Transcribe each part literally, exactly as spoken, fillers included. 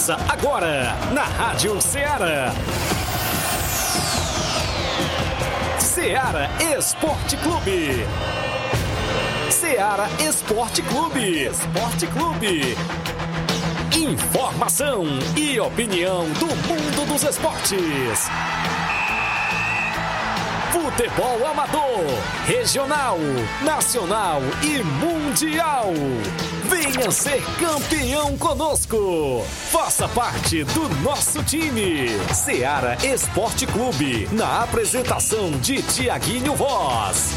Começa agora na Rádio Ceará. Ceará Esporte Clube. Ceará Esporte Clube. Esporte Clube. Informação e opinião do mundo dos esportes. Futebol amador, regional, nacional e mundial. Venha ser campeão conosco. Faça parte do nosso time. Ceará Esporte Clube, na apresentação de Tiaguinho Voz.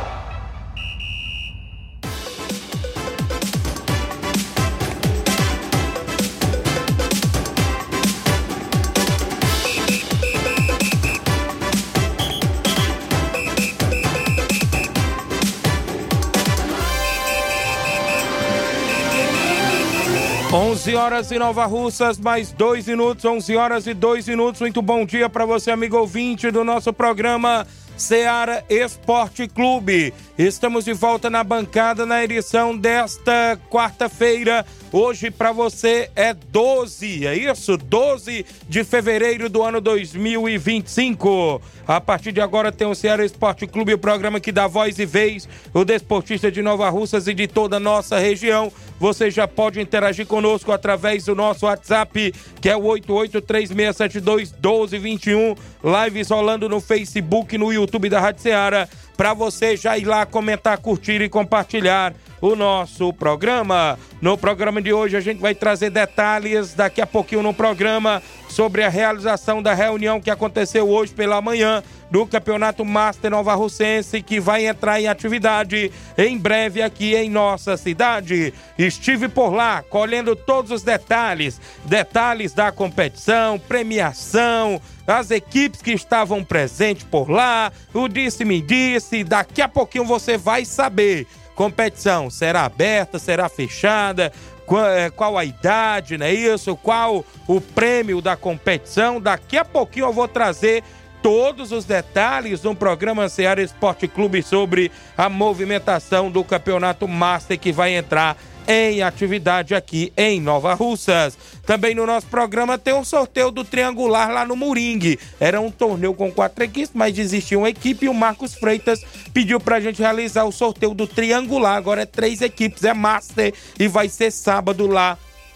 onze horas em Nova Russas, mais dois minutos, onze horas e dois minutos. Muito bom dia para você, amigo ouvinte do nosso programa Ceará Esporte Clube. Estamos de volta na bancada na edição desta quarta-feira. Hoje para você é doze, é isso? doze de fevereiro do ano dois mil e vinte e cinco. A partir de agora tem o Ceará Esporte Clube, o programa que dá voz e vez o desportista de Nova Russas e de toda a nossa região. Você já pode interagir conosco através do nosso WhatsApp, que é o oito oito três seis sete dois um dois dois um. Lives rolando no Facebook e no YouTube da Rádio Ceará, para você já ir lá comentar, curtir e compartilhar o nosso programa. No programa de hoje a gente vai trazer detalhes daqui a pouquinho no programa sobre a realização da reunião que aconteceu hoje pela manhã do Campeonato Master Nova Russense, que vai entrar em atividade em breve aqui em nossa cidade. Estive por lá, colhendo todos os detalhes, detalhes da competição, premiação, as equipes que estavam presentes por lá, o disse-me disse, daqui a pouquinho você vai saber. Competição será aberta, será fechada, qual a idade, não é isso? Qual o prêmio da competição? Daqui a pouquinho eu vou trazer todos os detalhes no programa Ceará Esporte Clube sobre a movimentação do Campeonato Master que vai entrar em atividade aqui em Nova Russas. Também no nosso programa tem um sorteio do triangular lá no Moringue. Era um torneio com quatro equipes, mas desistiu uma equipe e o Marcos Freitas pediu pra gente realizar o sorteio do triangular. Agora é três equipes, é Master e vai ser sábado lá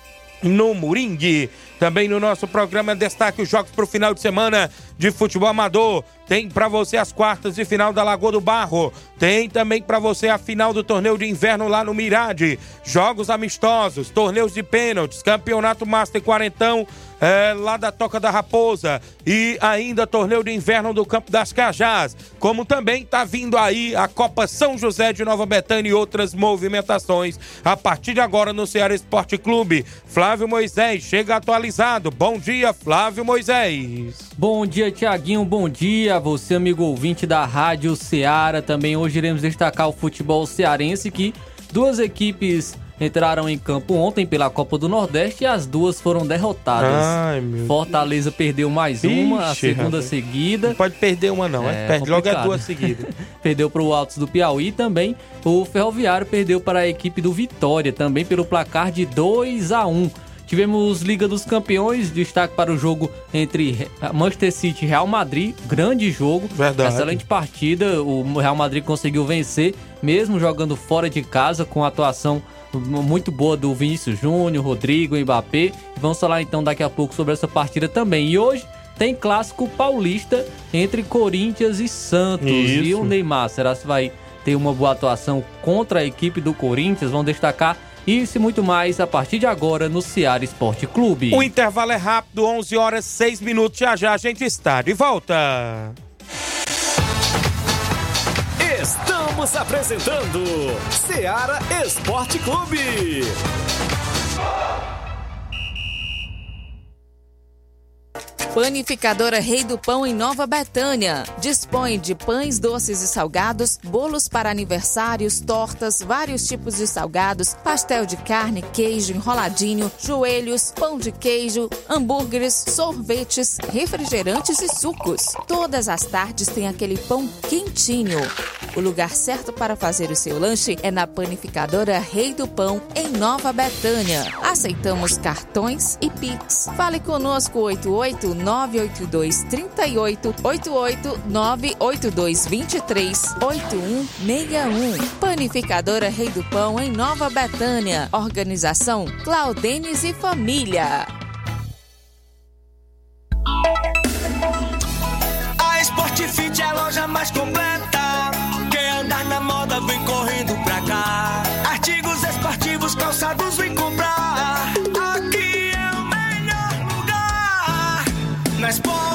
no Moringue. Também no nosso programa destaque os jogos para o final de semana de futebol amador. Tem para você as quartas de final da Lagoa do Barro. Tem também para você a final do torneio de inverno lá no Mirade. Jogos amistosos, torneios de pênaltis, campeonato Master Quarentão é, lá da Toca da Raposa. E ainda torneio de inverno do Campo das Cajás. Como também está vindo aí a Copa São José de Nova Betânia e outras movimentações. A partir de agora no Ceará Esporte Clube. Flávio Moisés chega atualizado. Bom dia, Flávio Moisés. Bom dia, Tiaguinho. Bom dia a você, amigo ouvinte da Rádio Ceará. Também hoje iremos destacar o futebol cearense, que duas equipes entraram em campo ontem pela Copa do Nordeste e as duas foram derrotadas. Ai, meu Fortaleza Deus. Perdeu mais uma, Ixi, a segunda rapaz. seguida. Não pode perder uma não, é, perde logo as duas seguidas. Perdeu para o Altos do Piauí também. O Ferroviário perdeu para a equipe do Vitória, também pelo placar de dois a um. Tivemos Liga dos Campeões, destaque para o jogo entre Manchester City e Real Madrid, grande jogo, Verdade. Excelente partida, o Real Madrid conseguiu vencer, mesmo jogando fora de casa, com a atuação muito boa do Vinícius Júnior, Rodrigo, Mbappé. Vamos falar então daqui a pouco sobre essa partida também. E hoje tem clássico paulista entre Corinthians e Santos. Isso. E o Neymar, será que vai ter uma boa atuação contra a equipe do Corinthians? Vamos destacar isso e muito mais a partir de agora no Ceará Esporte Clube. O intervalo é rápido, onze horas e seis minutos. Já já a gente está de volta. Estamos apresentando Ceará Esporte Clube. Panificadora Rei do Pão em Nova Betânia. Dispõe de pães doces e salgados, bolos para aniversários, tortas, vários tipos de salgados, pastel de carne, queijo, enroladinho, joelhos, pão de queijo, hambúrgueres, sorvetes, refrigerantes e sucos. Todas as tardes tem aquele pão quentinho. O lugar certo para fazer o seu lanche é na Panificadora Rei do Pão, em Nova Betânia. Aceitamos cartões e Pix. Fale conosco oito oito nove oito dois três oito, oito oito nove oito dois dois três, oito um seis um. Panificadora Rei do Pão, em Nova Betânia. Organização Claudenes e Família. A Sportfit é a loja mais completa. Quem andar na moda vem correndo pra cá. Artigos esportivos, calçados, vem comprar. Aqui é o melhor lugar. Na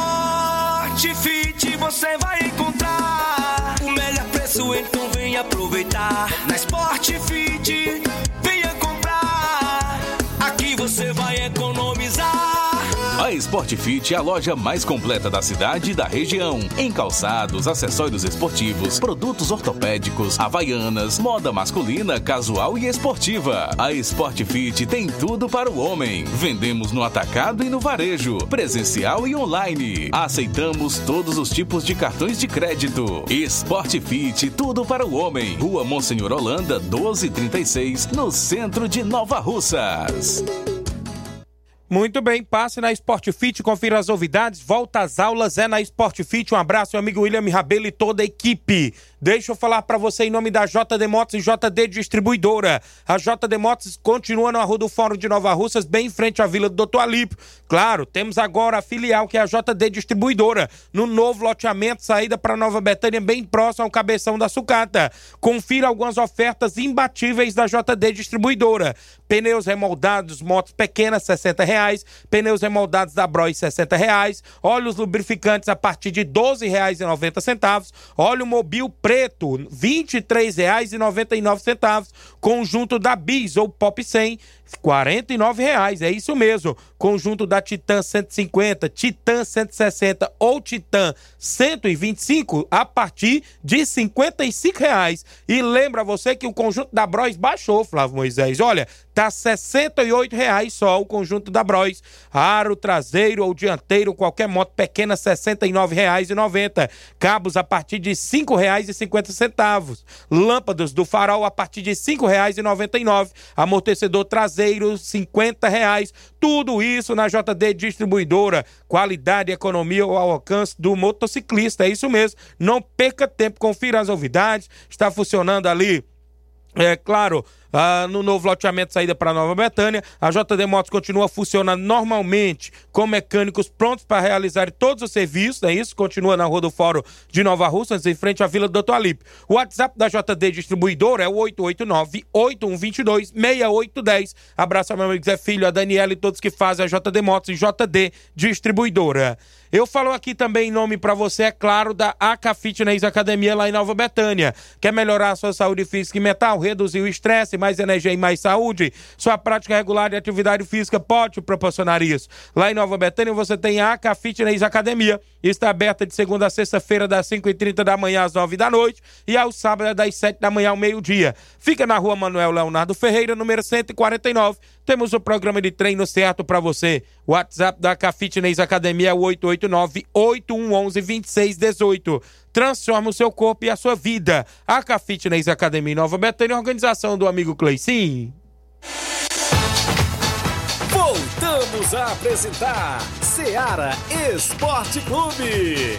Sportfit você vai encontrar o melhor preço, então vem aproveitar. Na Sportfit, venha comprar. Aqui você vai economizar. A Sportfit é a loja mais completa da cidade e da região. Em calçados, acessórios esportivos, produtos ortopédicos, havaianas, moda masculina, casual e esportiva. A Sportfit tem tudo para o homem. Vendemos no atacado e no varejo, presencial e online. Aceitamos todos os tipos de cartões de crédito. Sportfit, tudo para o homem. Rua Monsenhor Holanda, doze trinta e seis, no centro de Nova Russas. Muito bem, passe na Sportfit, confira as novidades, volta às aulas, é na Sportfit. Um abraço, meu amigo William Rabelo e toda a equipe. Deixa eu falar para você em nome da J D Motos e J D Distribuidora. A J D Motos continua na Rua do Fórum de Nova Russas, bem em frente à Vila do doutor Alípio. Claro, temos agora a filial, que é a J D Distribuidora, no novo loteamento, saída para Nova Betânia, bem próximo ao Cabeção da Sucata. Confira algumas ofertas imbatíveis da J D Distribuidora. Pneus remoldados, motos pequenas, sessenta reais. Pneus remoldados da Bros, sessenta reais. Óleos lubrificantes a partir de doze reais e noventa centavos. Óleo Mobil preto, vinte e três reais e noventa e nove centavos. Conjunto da Bis ou Pop cem, quarenta e nove reais, é isso mesmo. Conjunto da Titan cento e cinquenta, Titan cento e sessenta ou Titan cento e vinte e cinco a partir de cinquenta e cinco reais. E lembra você que o conjunto da Bros baixou, Flávio Moisés. Olha, tá sessenta e oito reais só o conjunto da Bros. Aro traseiro ou dianteiro, qualquer moto pequena, sessenta e nove reais e noventa. Cabos a partir de cinco reais e cinquenta centavos. Lâmpadas do farol a partir de cinco reais e noventa e nove. Amortecedor traseiro, cinquenta reais. Tudo isso na J D Distribuidora. Qualidade e economia ao alcance do motociclista. É isso mesmo. Não perca tempo, confira as novidades. Está funcionando ali, é claro, ah, no novo loteamento, saída para Nova Betânia. A J D Motos continua funcionando normalmente com mecânicos prontos para realizar todos os serviços, é isso? Continua na Rua do Fórum de Nova Russas, em frente à Vila do doutor Alípio. O WhatsApp da J D Distribuidora é o oito oito nove, oito um dois dois, seis oito um zero. Abraço ao meu amigo Zé Filho, a Daniela e todos que fazem a J D Motos e J D Distribuidora. Eu falo aqui também em nome para você, é claro, da A K Fitness Academia lá em Nova Betânia. Quer melhorar a sua saúde física e mental, reduzir o estresse, mais energia e mais saúde? Sua prática regular de atividade física pode te proporcionar isso. Lá em Nova Betânia você tem a A K Fitness Academia. Está aberta de segunda a sexta-feira, das cinco e trinta da manhã às nove da noite e aos sábados das sete da manhã ao meio-dia. Fica na Rua Manuel Leonardo Ferreira, número cento e quarenta e nove. Temos o programa de treino certo para você. O WhatsApp da A K Fitness Academia é o oito oito nove, oito um um, dois seis um oito. Transforma o seu corpo e a sua vida. A K Fitness Academia em Nova Betânia, organização do amigo Cleicinho. Voltamos a apresentar Seara Esporte Clube.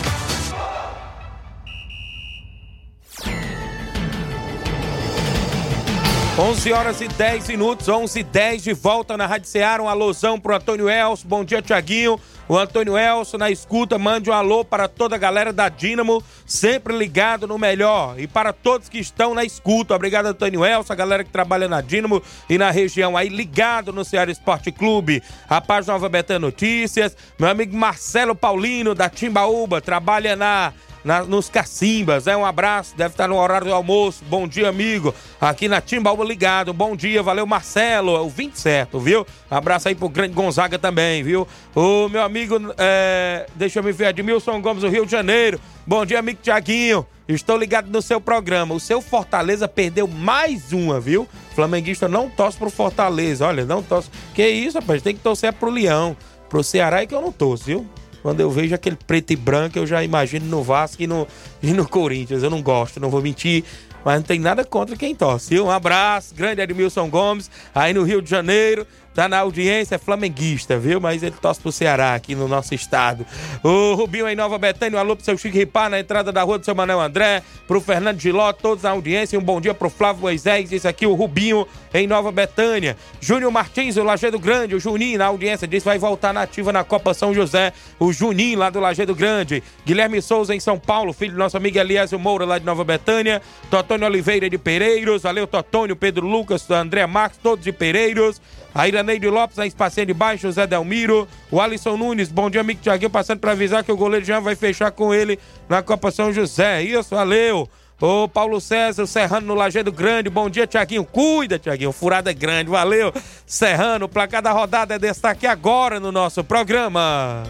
onze horas e dez minutos, onze e dez, de volta na Rádio Seara. Um alôzão pro Antônio Elcio. Bom dia, Tiaguinho. O Antônio Elcio na escuta, mande um alô para toda a galera da Dínamo, sempre ligado no melhor. E para todos que estão na escuta, obrigado, Antônio Elcio, a galera que trabalha na Dínamo e na região aí, ligado no Seara Esporte Clube. A página Nova Betânia Notícias, meu amigo Marcelo Paulino, da Timbaúba, trabalha na na, nos Cacimbas, né? Um abraço, deve estar no horário do almoço. Bom dia, amigo. Aqui na Timbaúba ligado. Bom dia, valeu, Marcelo. É o vinte certo, viu? Abraço aí pro grande Gonzaga também, viu? O meu amigo, é... deixa eu me ver, Edmilson Gomes, do Rio de Janeiro. Bom dia, amigo Tiaguinho. Estou ligado no seu programa. O seu Fortaleza perdeu mais uma, viu? Flamenguista não torce pro Fortaleza. Olha, não torce. Que isso, rapaz? Tem que torcer pro Leão. Pro Ceará é que eu não torço, viu? Quando eu vejo aquele preto e branco, eu já imagino no Vasco e no, e no Corinthians. Eu não gosto, não vou mentir. Mas não tem nada contra quem torce, viu? Um abraço, grande Edmilson Gomes, aí no Rio de Janeiro. Tá na audiência, é flamenguista, viu? Mas ele torce pro Ceará aqui no nosso estado. O Rubinho em Nova Betânia, um alô pro seu Chico Ripá na entrada da rua do seu Manuel André, pro Fernando Giló, todos na audiência. Um bom dia pro Flávio Moisés, esse aqui o Rubinho em Nova Betânia. Júnior Martins, o Lajeado Grande, o Juninho na audiência, disse vai voltar na ativa na Copa São José. O Juninho lá do Lajeado Grande. Guilherme Souza em São Paulo, filho do nosso amigo Eliésio Moura lá de Nova Betânia. Totônio Oliveira de Pereiros, valeu Totônio, Pedro Lucas, André Marques, todos de Pereiros. A Iraneide Lopes, a Espacinha de Baixo, José Delmiro, o Alisson Nunes, bom dia, amigo Thiaguinho, passando para avisar que o goleiro Jean vai fechar com ele na Copa São José. Isso, valeu. O Paulo César, o Serrano no Lajeado Grande, bom dia, Thiaguinho, cuida, Thiaguinho, furada é grande, valeu. Serrano, o placar da rodada é destaque agora no nosso programa.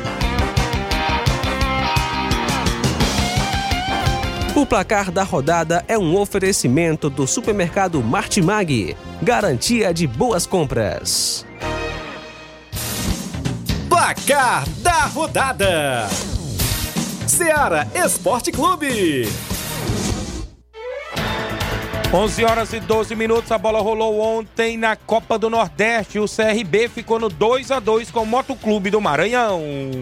O placar da rodada é um oferecimento do supermercado Martimag. Garantia de boas compras. Placar da rodada: Ceará Esporte Clube. onze horas e doze minutos, a bola rolou ontem na Copa do Nordeste. O C R B ficou no dois a dois com o Motoclube do Maranhão.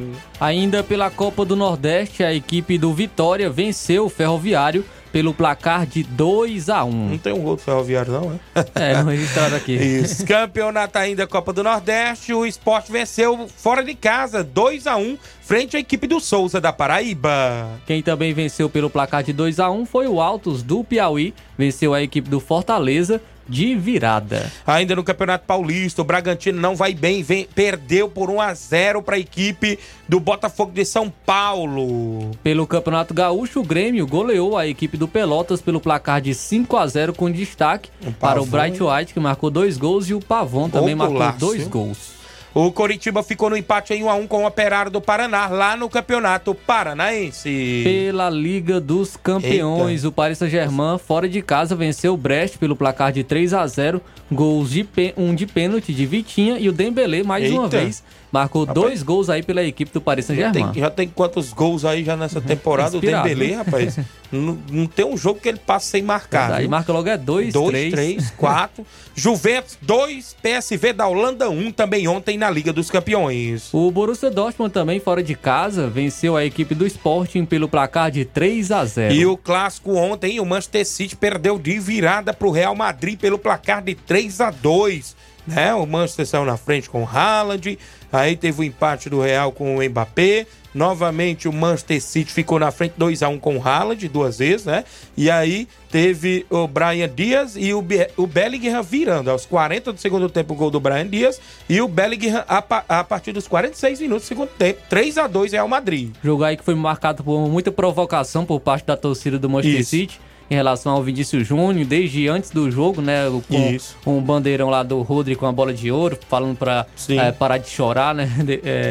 Ainda pela Copa do Nordeste, a equipe do Vitória venceu o Ferroviário pelo placar de dois a um. Não tem um gol do Ferroviário não, é? É, não registrado aqui. Isso. Campeonato ainda Copa do Nordeste, o Sport venceu fora de casa, dois a um, frente à equipe do Souza da Paraíba. Quem também venceu pelo placar de dois a um foi o Altos do Piauí, venceu a equipe do Fortaleza de virada. Ainda no Campeonato Paulista, o Bragantino não vai bem, vem, perdeu por um a zero para a equipe do Botafogo de São Paulo. Pelo Campeonato Gaúcho, o Grêmio goleou a equipe do Pelotas pelo placar de cinco a zero com destaque um para o Bright White, que marcou dois gols, e o Pavão também marcou laço. dois gols. O Coritiba ficou no empate em um a um com o Operário do Paraná, lá no Campeonato Paranaense. Pela Liga dos Campeões, Eita. o Paris Saint-Germain, fora de casa, venceu o Brest pelo placar de três a zero. Gols de pê... um de pênalti de Vitinha, e o Dembélé, mais Eita. uma vez, marcou rapaz, dois gols aí pela equipe do Paris Saint-Germain. Já tem, já tem quantos gols aí já nessa temporada? Inspirado, o Dembélé, né? rapaz? não, não tem um jogo que ele passa sem marcar. Aí marca logo é dois, dois três. três, quatro. Juventus dois, P S V da Holanda um, também ontem na Liga dos Campeões. O Borussia Dortmund também fora de casa venceu a equipe do Sporting pelo placar de três a zero. E o clássico ontem, o Manchester City perdeu de virada pro Real Madrid pelo placar de três a dois. Né? O Manchester saiu na frente com o Haaland, aí teve o empate do Real com o Mbappé. Novamente o Manchester City ficou na frente dois a um com o Haaland, duas vezes, né? E aí teve o Brahim Dias e o, Be- o Bellingham virando. Aos quarenta do segundo tempo o gol do Brahim Dias, e o Bellingham a, pa- a partir dos quarenta e seis minutos do segundo tempo, três a dois Real Madrid. Jogo aí que foi marcado por muita provocação por parte da torcida do Manchester Isso. City em relação ao Vinícius Júnior, desde antes do jogo, né? Com um bandeirão lá do Rodri com a bola de ouro, falando pra é, parar de chorar, né? É,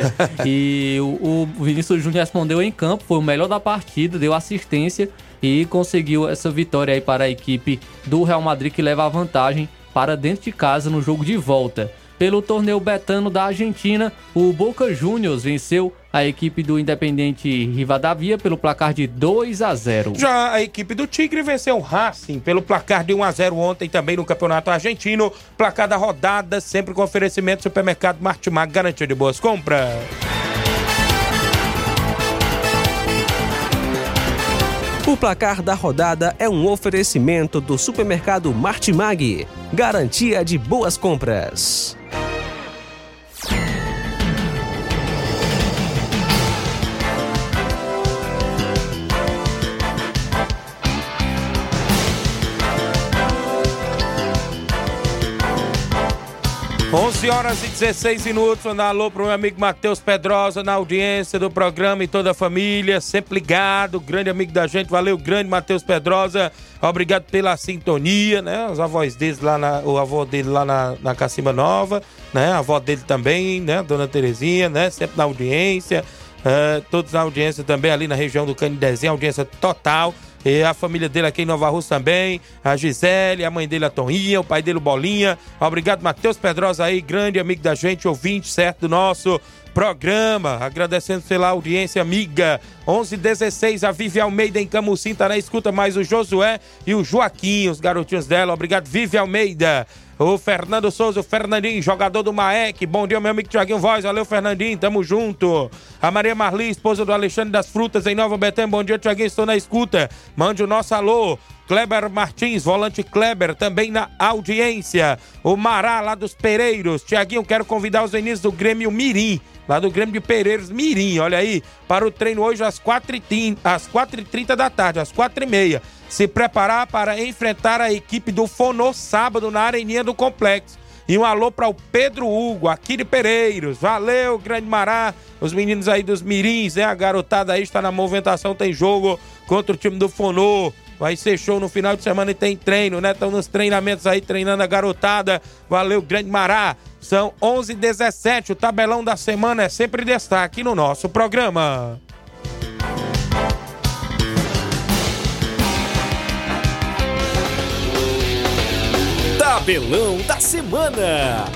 e o, o Vinícius Júnior respondeu em campo, foi o melhor da partida, deu assistência e conseguiu essa vitória aí para a equipe do Real Madrid, que leva a vantagem para dentro de casa no jogo de volta. Pelo torneio betano da Argentina, o Boca Juniors venceu a equipe do Independiente Rivadavia pelo placar de dois a zero. Já a equipe do Tigre venceu o Racing pelo placar de um a zero ontem também no Campeonato Argentino. Placar da rodada, sempre com oferecimento do supermercado Martimag, garantia de boas compras. O placar da rodada é um oferecimento do supermercado Martimag, garantia de boas compras. onze horas e dezesseis minutos, um alô pro meu amigo Matheus Pedrosa na audiência do programa e toda a família, sempre ligado, grande amigo da gente, valeu, grande Matheus Pedrosa, obrigado pela sintonia, né, os avós deles lá, na, o avô dele lá na, na Cacimba Nova, né, a avó dele também, né, Dona Terezinha, né, sempre na audiência, uh, todos na audiência também ali na região do Canidezinho, audiência total. E a família dele aqui em Nova Rússia também, a Gisele, a mãe dele a Toninha, o pai dele o Bolinha. Obrigado, Matheus Pedrosa aí, grande amigo da gente, ouvinte, certo, do nosso programa. Agradecendo pela audiência amiga. onze e dezesseis, a Vivi Almeida em Camucim, tá na escuta, mais o Josué e o Joaquim, os garotinhos dela. Obrigado, Vivi Almeida. O Fernando Souza, o Fernandinho, jogador do Maek. Bom dia, meu amigo Tiaguinho Voz. Valeu, Fernandinho, tamo junto. A Maria Marli, esposa do Alexandre das Frutas, em Nova Betânia. Bom dia, Tiaguinho, estou na escuta. Mande o nosso alô. Kleber Martins, volante Kleber, também na audiência. O Mará, lá dos Pereiros. Tiaguinho, quero convidar os meninos do Grêmio Mirim, lá do Grêmio de Pereiros Mirim, olha aí, para o treino hoje às quatro e trinta da tarde, às quatro e meia. Se preparar para enfrentar a equipe do Fonô sábado na areninha do complexo. E um alô para o Pedro Hugo, aqui de Pereiros. Valeu, grande Mará. Os meninos aí dos Mirins, né? A garotada aí está na movimentação, tem jogo contra o time do Fonô. Vai ser show no final de semana e tem treino, né? Estão nos treinamentos aí, treinando a garotada. Valeu, grande Mará. São onze e dezessete, o tabelão da semana é sempre destaque no nosso programa. Tabelão da semana.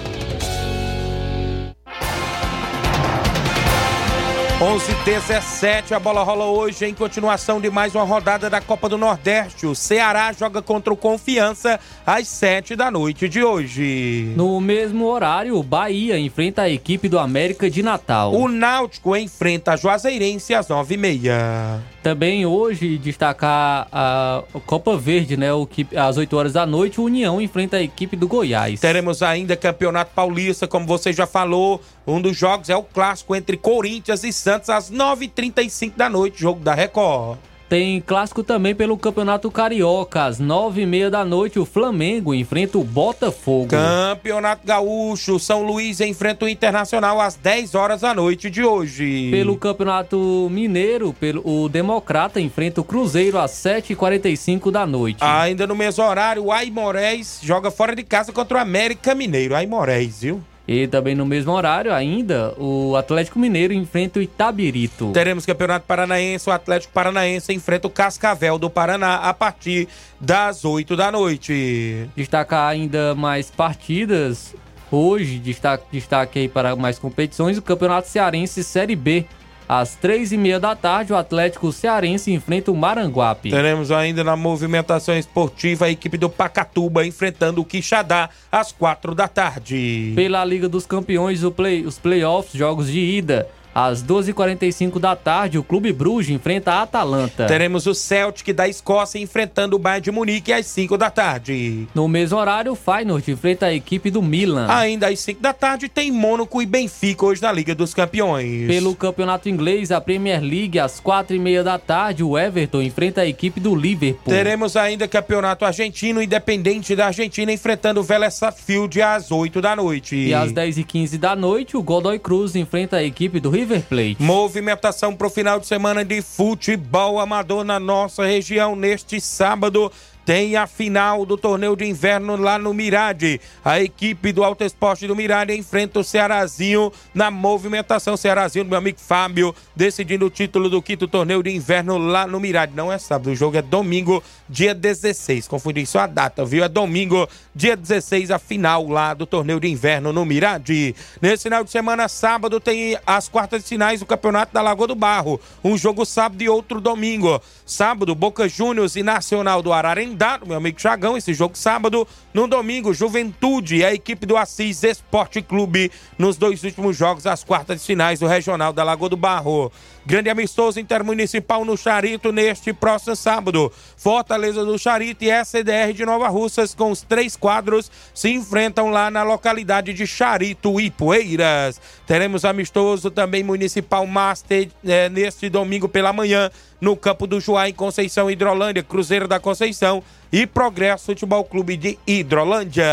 onze e dezessete, a bola rola hoje em continuação de mais uma rodada da Copa do Nordeste. O Ceará joga contra o Confiança às sete da noite de hoje. No mesmo horário, o Bahia enfrenta a equipe do América de Natal. O Náutico enfrenta a Juazeirense às nove e meia. Também hoje, destacar a Copa Verde, né? O que, às oito horas da noite, o União enfrenta a equipe do Goiás. Teremos ainda Campeonato Paulista, como você já falou. Um dos jogos é o clássico entre Corinthians e Santos às nove e trinta e cinco da noite, jogo da Record. Tem clássico também pelo Campeonato Carioca. Às nove e meia da noite, o Flamengo enfrenta o Botafogo. Campeonato Gaúcho, São Luís enfrenta o Internacional às dez horas da noite de hoje. Pelo Campeonato Mineiro, pelo, o Democrata enfrenta o Cruzeiro às sete e quarenta e cinco da noite. Ainda no mesmo horário, o Aimorés joga fora de casa contra o América Mineiro. Aimorés, viu? E também no mesmo horário ainda, o Atlético Mineiro enfrenta o Itabirito. Teremos Campeonato Paranaense, o Atlético Paranaense enfrenta o Cascavel do Paraná a partir das oito da noite. Destacar ainda mais partidas. Hoje, destaque, destaque aí para mais competições, o Campeonato Cearense Série B. Às três e meia da tarde, o Atlético Cearense enfrenta o Maranguape. Teremos ainda na movimentação esportiva a equipe do Pacatuba enfrentando o Quixadá às quatro da tarde. Pela Liga dos Campeões, o play, os playoffs, jogos de ida. Às doze e quarenta e cinco da tarde, o Clube Bruges enfrenta a Atalanta. Teremos o Celtic da Escócia enfrentando o Bayern de Munique às cinco da tarde. No mesmo horário, o Feyenoord enfrenta a equipe do Milan. Ainda às cinco da tarde tem Mônaco e Benfica hoje na Liga dos Campeões. Pelo Campeonato Inglês, a Premier League, às quatro e meia da tarde, o Everton enfrenta a equipe do Liverpool. Teremos ainda Campeonato Argentino, Independente da Argentina enfrentando o Vélez Sarsfield às oito da noite. E às dez e quinze da noite, o Godoy Cruz enfrenta a equipe do River Plate. Movimentação para o final de semana de futebol amador na nossa região. Neste sábado tem a final do torneio de inverno lá no Mirade. A equipe do Alto Esporte do Mirade enfrenta o Cearazinho na movimentação. Cearazinho do meu amigo Fábio, decidindo o título do quinto torneio de inverno lá no Mirade. Não é sábado, o jogo é domingo, dia dezesseis. Confundi só a data, viu? É domingo, dia dezesseis, a final lá do torneio de inverno no Mirade. Nesse final de semana, sábado, tem as quartas de finais do Campeonato da Lagoa do Barro. Um jogo sábado e outro domingo. Sábado, Boca Juniors e Nacional do Ararendá, meu amigo Chagão, esse jogo sábado. No domingo, Juventude e a equipe do Assis Esporte Clube nos dois últimos jogos, as quartas de finais do Regional da Lagoa do Barro. Grande amistoso intermunicipal no Charito neste próximo sábado. Fortaleza do Charito e S D R de Nova Russas, com os três quadros, se enfrentam lá na localidade de Charito e Poeiras. Teremos amistoso também municipal Master é, neste domingo pela manhã, no campo do Juá, em Conceição, Hidrolândia, Cruzeiro da Conceição e Progresso Futebol Clube de Hidrolândia.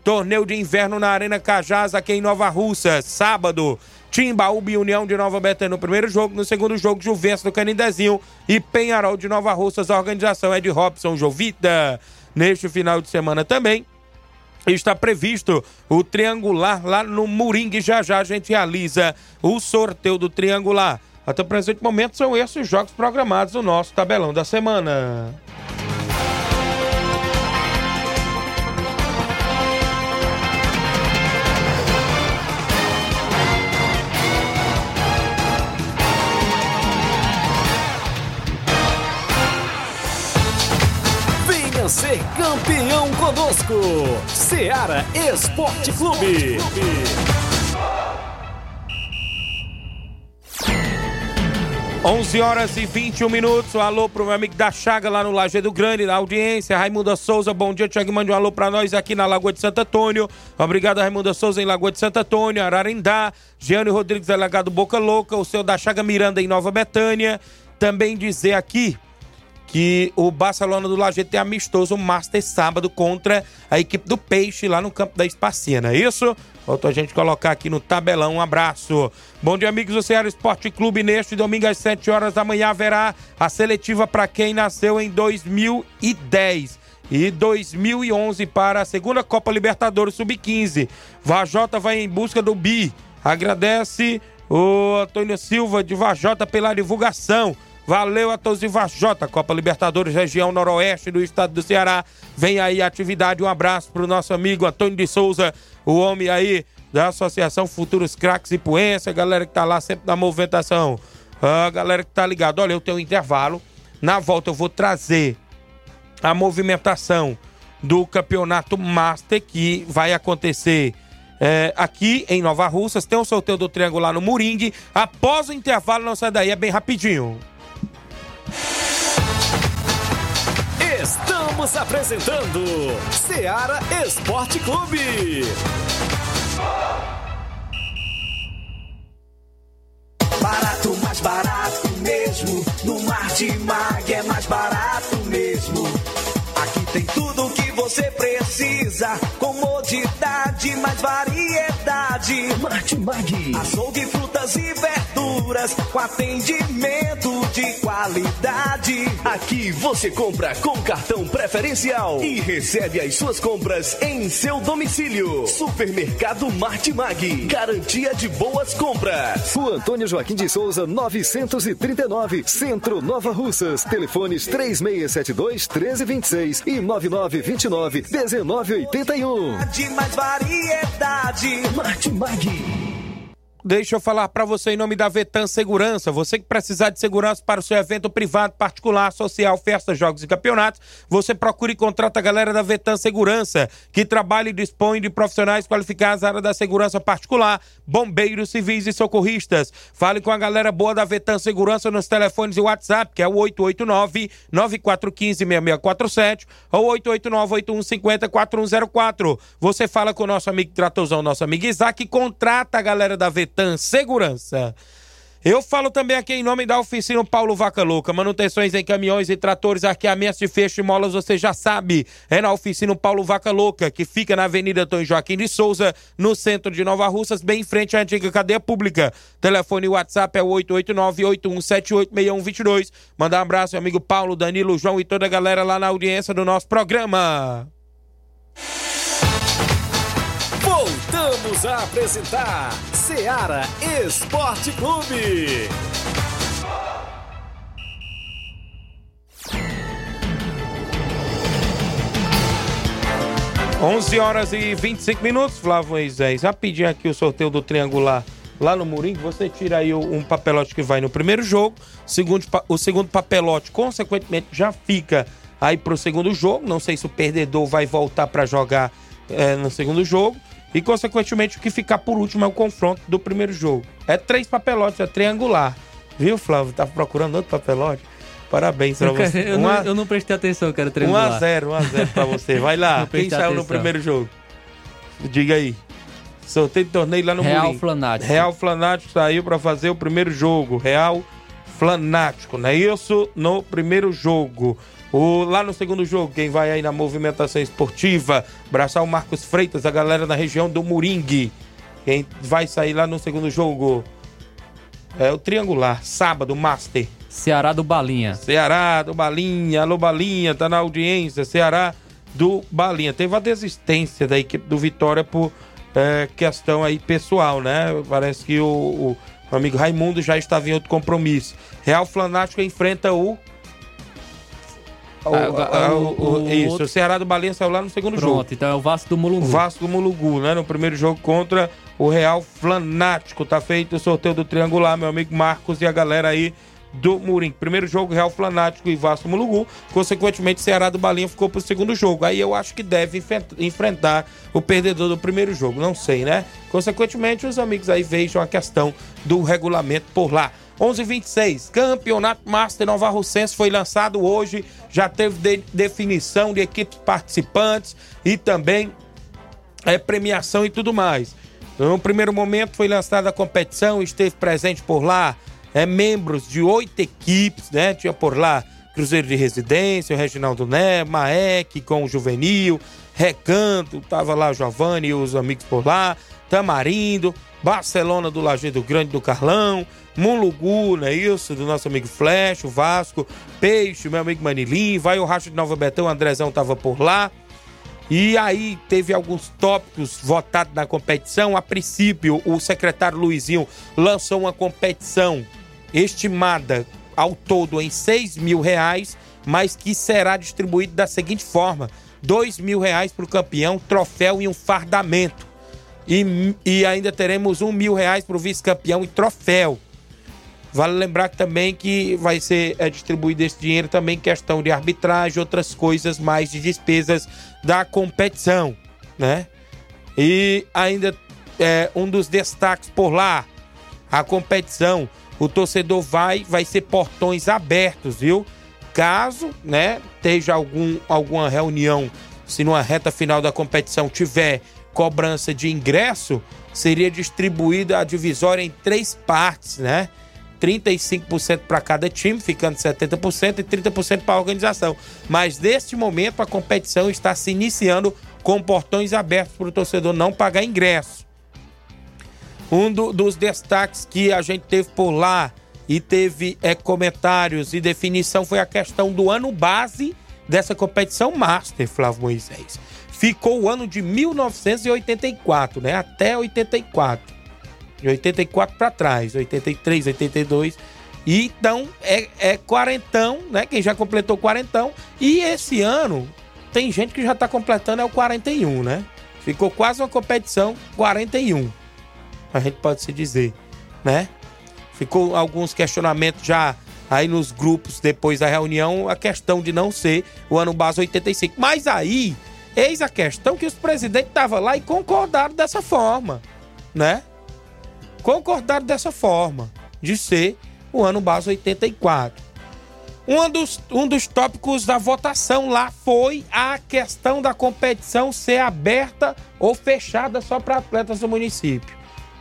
torneio de inverno na Arena Cajás, aqui em Nova Russa. Sábado, Timbaúba e União de Nova Betânia no primeiro jogo. No segundo jogo, Juventus do Canindezinho e Penharol de Nova Russas. A organização é de Robson Jovita. Neste final de semana também está previsto o triangular lá no Moringue. Já já a gente realiza o sorteio do triangular. Até o presente momento são esses os jogos programados no nosso tabelão da semana. Venha ser campeão conosco, Ceará Esporte Clube. onze horas e vinte e um minutos. Um alô pro meu amigo da Chaga lá no Lajeado Grande, na audiência. Raimunda Souza, bom dia. Tiago, mande um alô pra nós aqui na Lagoa de Santo Antônio. Obrigado, Raimunda Souza, em Lagoa de Santo Antônio, Ararindá. Giane Rodrigues, delegado Boca Louca. O seu da Chaga Miranda, em Nova Betânia. Também dizer aqui que o Barcelona do Lajeado tem amistoso Master sábado contra a equipe do Peixe lá no campo da Espacinha, não é isso? Faltou a gente colocar aqui no tabelão. Um abraço. Bom dia, amigos do Ceará Esporte Clube. Neste domingo às sete horas da manhã haverá a seletiva para quem nasceu em dois mil e dez e dois mil e onze para a segunda Copa Libertadores sub quinze. Vajota vai em busca do bi. Agradece o Antônio Silva de Vajota pela divulgação. Valeu a todos de Vajota, Copa Libertadores, região noroeste do estado do Ceará. Vem aí a atividade. Um abraço pro nosso amigo Antônio de Souza, o homem aí da Associação Futuros Craques Ipuense, a galera que tá lá sempre na movimentação, a galera que tá ligada. Olha, eu tenho um intervalo. Na volta eu vou trazer a movimentação do Campeonato Master que vai acontecer É, aqui em Nova Russas. Tem um sorteio do triangular no Moringue. Após o intervalo, não sai daí, é bem rapidinho. Estamos apresentando Ceará Esporte Clube. Barato, mais barato mesmo. No Martimag é mais barato mesmo. Aqui tem tudo o que você precisa. Comodidade, mais variedade. Martimag. Açougue, frutas e verduras com atendimento de qualidade. Aqui você compra com cartão preferencial e recebe as suas compras em seu domicílio. Supermercado Martimag. Garantia de boas compras. Rua Antônio Joaquim de Souza, novecentos e trinta e nove, Centro, Nova Russas. Telefones três seis sete dois, um três dois seis e nove nove dois nove, um nove oito um. De mais variedade. Martimag. Deixa eu falar para você em nome da Vetan Segurança. Você que precisar de segurança para o seu evento privado, particular, social, festas, jogos e campeonatos, você procura e contrata a galera da Vetan Segurança, que trabalha e dispõe de profissionais qualificados na área da segurança particular, bombeiros, civis e socorristas. Fale com a galera boa da Vetan Segurança nos telefones e WhatsApp, que é o oito oito nove, nove quatro um cinco, seis seis quatro sete ou oito oito nove, oito um cinco zero, quatro um zero quatro. Você fala com o nosso amigo Tratozão, nosso amigo Isaac, e contrata a galera da Vetan Segurança. Eu falo também aqui em nome da oficina Paulo Vaca Louca. Manutenções em caminhões e tratores, arqueamentos de fecho e molas, você já sabe. É na oficina Paulo Vaca Louca, que fica na Avenida Antônio Joaquim de Souza, no centro de Nova Russas, bem em frente à antiga cadeia pública. Telefone e WhatsApp é o oito oito nove, oito um sete oito, seis um dois dois. Mandar um abraço ao amigo Paulo, Danilo, João e toda a galera lá na audiência do nosso programa. Voltamos a apresentar Ceará Esporte Clube. onze horas e vinte e cinco minutos, Flávio Moisés. Rapidinho aqui o sorteio do triangular lá no Moringue. Você tira aí um papelote que vai no primeiro jogo. Segundo, o segundo papelote, consequentemente, já fica aí pro segundo jogo. Não sei se o perdedor vai voltar para jogar é, no segundo jogo. E, consequentemente, o que ficar por último é o confronto do primeiro jogo. É três papelotes, é triangular. Viu, Flávio? Tá procurando outro papelote? Parabéns pra você. Eu, um não, a... eu não prestei atenção, cara, triangular. um a zero, um a zero pra você. Vai lá. Quem saiu atenção no primeiro jogo? Diga aí. Sorteio de torneio lá no Real Moringue. Flanático. Real Flanático saiu pra fazer o primeiro jogo. Real Flanático, não é isso? No primeiro jogo. O, lá no segundo jogo, quem vai aí na movimentação esportiva, abraçar o Marcos Freitas, a galera da região do Moringue. Quem vai sair lá no segundo jogo é o Triangular, sábado, Master. Ceará do Balinha. Ceará do Balinha, alô Balinha, tá na audiência, Ceará do Balinha. Teve a desistência da equipe do Vitória por é, questão aí pessoal, né? Parece que o, o, o amigo Raimundo já estava em outro compromisso. Real Flanático enfrenta o... O, Ah, o, o- o, o isso, outro- o Ceará do Balinha saiu lá no segundo Pronto, jogo. então é o Vasco do Mulungu. O Vasco do Mulugu, né? No primeiro jogo contra o Real Flanático. Tá feito o sorteio do triangular, meu amigo Marcos e a galera aí do Murim. Primeiro jogo, Real Flanático e Vasco do Mulugu. Consequentemente, Ceará do Balinha ficou pro segundo jogo. Aí eu acho que deve enfe- enfrentar o perdedor do primeiro jogo. Não sei, né? Consequentemente, os amigos aí vejam a questão do regulamento por lá. onze e vinte e seis, Campeonato Master Nova Russense foi lançado hoje, já teve de- definição de equipes participantes e também é, premiação e tudo mais. No primeiro momento foi lançada a competição, esteve presente por lá é, membros de oito equipes, né? Tinha por lá Cruzeiro de Residência, o Reginaldo Né, Maek com o Juvenil, Recanto, tava lá o Giovanni e os amigos por lá, Tamarindo, Barcelona do Lajeado Grande do Carlão, Mulugu, não é isso? Do nosso amigo Flash, o Vasco, Peixe, meu amigo Manilim, vai o Racha de Nova Betão, o Andrezão tava por lá. E aí teve alguns tópicos votados na competição. A princípio, o secretário Luizinho lançou uma competição estimada ao todo em seis mil reais, mas que será distribuído da seguinte forma: dois mil reais para o campeão, troféu e um fardamento. E, e ainda teremos um mil reais para o vice-campeão e troféu. Vale lembrar que também que vai ser é, distribuído esse dinheiro também em questão de arbitragem, outras coisas mais de despesas da competição, né? E ainda é, um dos destaques por lá, a competição, o torcedor vai, vai ser portões abertos, viu? Caso, né, esteja algum, alguma reunião, se numa reta final da competição tiver cobrança de ingresso, seria distribuída a divisória em três partes, né? trinta e cinco por cento para cada time, ficando setenta por cento e trinta por cento para a organização. Mas neste momento a competição está se iniciando com portões abertos para o torcedor não pagar ingresso. Um do, dos destaques que a gente teve por lá e teve é, comentários e definição foi a questão do ano base dessa competição Master, Flávio Moisés. Ficou o ano de mil novecentos e oitenta e quatro, né? Até oitenta e quatro. De oitenta e quatro para trás, oitenta e três, oitenta e dois. E então é, é quarentão, né? Quem já completou quarentão. E esse ano tem gente que já tá completando é o quarenta e um, né? Ficou quase uma competição quarenta e um. A gente pode se dizer, né? Ficou alguns questionamentos já aí nos grupos depois da reunião, a questão de não ser o ano base oitenta e cinco. Mas aí, eis a questão que os presidentes estavam lá e concordaram dessa forma, né? Concordaram dessa forma, de ser o ano base oitenta e quatro. Um dos, um dos tópicos da votação lá foi a questão da competição ser aberta ou fechada só para atletas do município.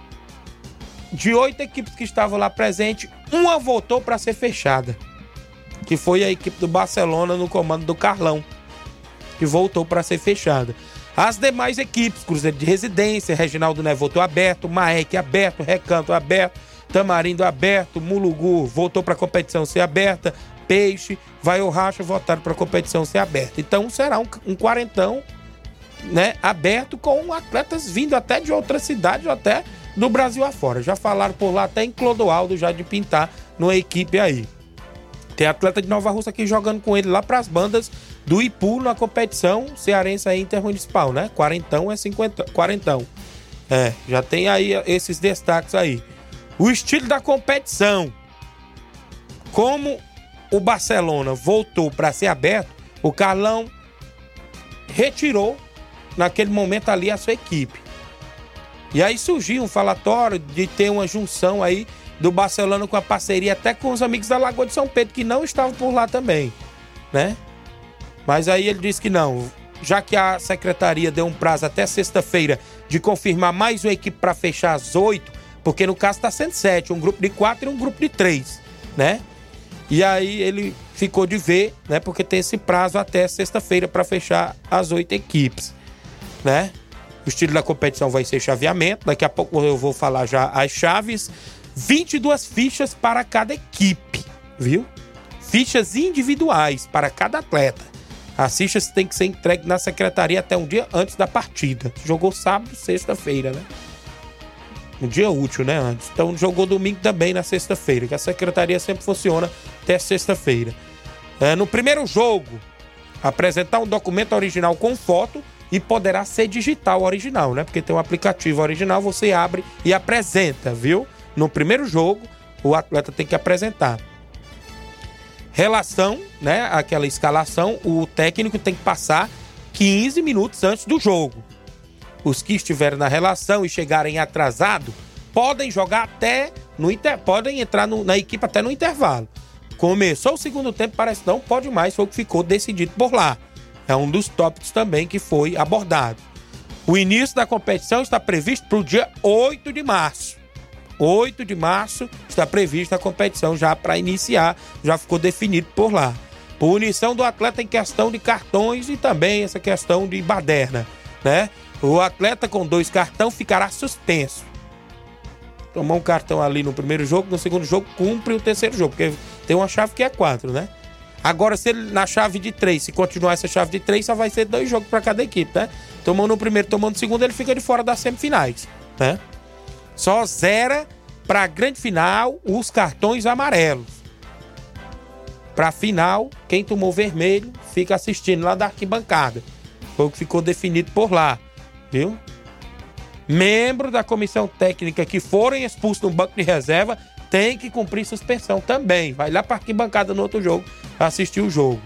De oito equipes que estavam lá presentes, uma votou para ser fechada, que foi a equipe do Barcelona no comando do Carlão, que voltou para ser fechada. As demais equipes, Cruzeiro de Residência, Reginaldo Né votou aberto, Maek aberto, Recanto aberto, Tamarindo aberto, Mulugu voltou para a competição ser aberta, Peixe, Vai o Racha votaram para a competição ser aberta. Então será um, um quarentão, né, aberto com atletas vindo até de outras cidades, até do Brasil afora. Já falaram por lá até em Clodoaldo já de pintar numa equipe aí. Tem atleta de Nova Russa aqui jogando com ele lá para as bandas do Ipu na competição cearense aí intermunicipal, né? Quarentão é cinquenta, quarentão. É, já tem aí esses destaques aí. O estilo da competição. Como o Barcelona voltou para ser aberto, o Carlão retirou naquele momento ali a sua equipe. E aí surgiu um falatório de ter uma junção aí do Barcelona com a parceria até com os amigos da Lagoa de São Pedro, que não estavam por lá também, né? Mas aí ele disse que não, já que a secretaria deu um prazo até sexta-feira de confirmar mais uma equipe para fechar às oito, porque no caso está sendo sete, um grupo de quatro e um grupo de três. né? E aí ele ficou de ver, né? Porque tem esse prazo até sexta-feira para fechar as oito equipes, né? O estilo da competição vai ser chaveamento. Daqui a pouco eu vou falar já as chaves. vinte e duas fichas para cada equipe, viu? Fichas individuais para cada atleta. As fichas têm que ser entregues na secretaria até um dia antes da partida. Jogou sábado, sexta-feira, né? Um dia útil, né? Antes. Então jogou domingo também na sexta-feira, que a secretaria sempre funciona até sexta-feira. É, no primeiro jogo, apresentar um documento original com foto e poderá ser digital original, né? Porque tem um aplicativo original, você abre e apresenta, viu? No primeiro jogo, o atleta tem que apresentar. Relação, né? Aquela escalação, o técnico tem que passar quinze minutos antes do jogo. Os que estiverem na relação e chegarem atrasados podem jogar até no inter... podem entrar no... na equipe até no intervalo. Começou o segundo tempo, parece que não pode mais, foi o que ficou decidido por lá. É um dos tópicos também que foi abordado. O início da competição está previsto para o dia oito de março. oito de março está prevista a competição já para iniciar, já ficou definido por lá. Punição do atleta em questão de cartões e também essa questão de baderna, né? O atleta com dois cartões ficará suspenso. Tomou um cartão ali no primeiro jogo, no segundo jogo cumpre o terceiro jogo, porque tem uma chave que é quatro, né? Agora, se ele na chave de três, se continuar essa chave de três, só vai ser dois jogos para cada equipe, né? Tomou no primeiro, tomou no segundo, ele fica de fora das semifinais, né? Só zera para a grande final os cartões amarelos. Para a final, quem tomou vermelho fica assistindo lá da arquibancada. Foi o que ficou definido por lá, viu? Membros da comissão técnica que forem expulsos no banco de reserva tem que cumprir suspensão também. Vai lá para a arquibancada no outro jogo assistir o jogo.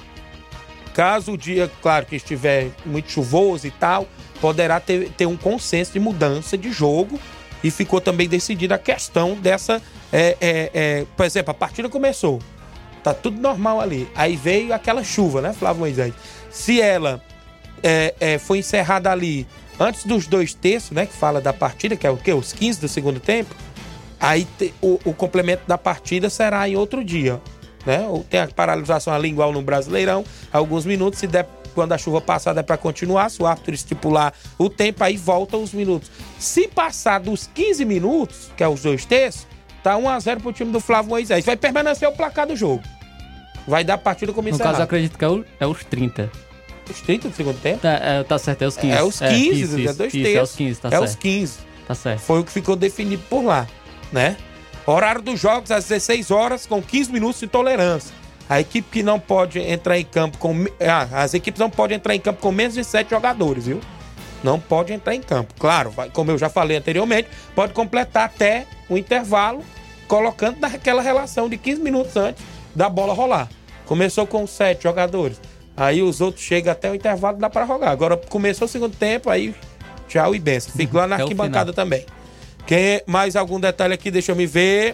Caso o dia, claro, que estiver muito chuvoso e tal, poderá ter, ter um consenso de mudança de jogo. E ficou também decidida a questão dessa... É, é, é, por exemplo, a partida começou. Tá tudo normal ali. Aí veio aquela chuva, né, Flávio Moisés? Se ela é, é, foi encerrada ali antes dos dois terços, né, que fala da partida, que é o quê? Os quinze do segundo tempo. Aí te, o, o complemento da partida será em outro dia, né? Tem a paralisação ali igual no Brasileirão. Alguns minutos, se der... Quando a chuva passar, é para continuar. Se o árbitro estipular o tempo, aí volta os minutos. Se passar dos quinze minutos, que é os dois terços, tá um a zero pro time do Flávio Moisés. Vai permanecer o placar do jogo. Vai dar a partida como encerrado. No caso, eu acredito que é, o, é os trinta. Os trinta do segundo tempo? Tá, é, tá certo, é os quinze. É os quinze, é, isso, é isso, dois isso, terços. É os quinze, tá é certo. os quinze. Tá certo. Foi o que ficou definido por lá, né? Horário dos jogos às dezesseis horas com quinze minutos de tolerância. A equipe que não pode entrar em campo com... Ah, as equipes não podem entrar em campo com menos de sete jogadores, viu? Não pode entrar em campo. Claro, vai, como eu já falei anteriormente, pode completar até o intervalo, colocando naquela relação de quinze minutos antes da bola rolar. Começou com sete jogadores. Aí os outros chegam até o intervalo, dá para jogar. Agora começou o segundo tempo, aí tchau e benção. Fica lá na arquibancada também. Quem, mais algum detalhe aqui, deixa eu me ver.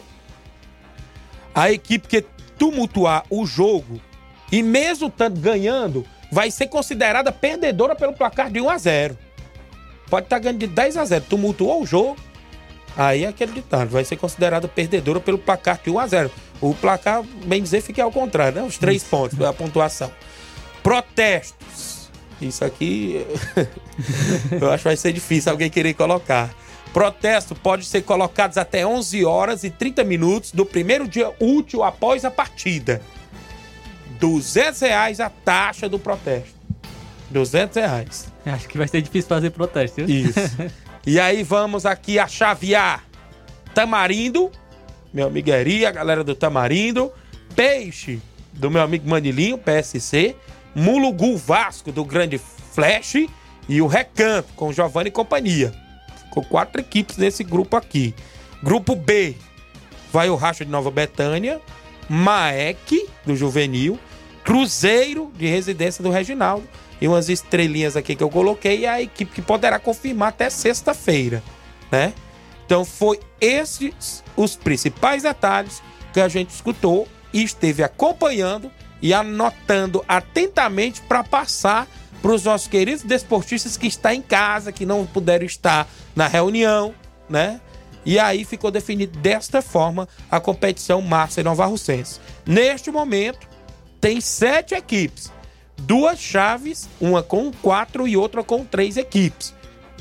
A equipe que tumultuar o jogo e mesmo tanto ganhando, vai ser considerada perdedora pelo placar de um a zero. Pode estar ganhando de dez a zero. Tumultuou o jogo, aí é aquele ditado, vai ser considerada perdedora pelo placar de um a zero. O placar, bem dizer, fica ao contrário, né? Os três pontos, a pontuação. Protestos. Isso aqui eu acho que vai ser difícil alguém querer colocar. Protesto pode ser colocados até onze horas e trinta minutos do primeiro dia útil após a partida. duzentos reais a taxa do protesto. duzentos reais. Acho que vai ser difícil fazer protesto, viu? Isso. E aí vamos aqui a chavear. Tamarindo, meu amigo Eri, a galera do Tamarindo. Peixe, do meu amigo Manilinho, P S C. Mulugu Vasco, do Grande Flash. E o Recanto, com Giovanni e companhia. Com quatro equipes nesse grupo aqui. Grupo B, vai o Racha de Nova Betânia, Maek, do Juvenil, Cruzeiro, de Residência do Reginaldo, e umas estrelinhas aqui que eu coloquei, e a equipe que poderá confirmar até sexta-feira, né? Então, foi esses os principais detalhes que a gente escutou e esteve acompanhando e anotando atentamente para passar para os nossos queridos desportistas que estão em casa, que não puderam estar na reunião, né? E aí ficou definido desta forma a competição Master Nova Russense. Neste momento, tem sete equipes. Duas chaves, uma com quatro e outra com três equipes.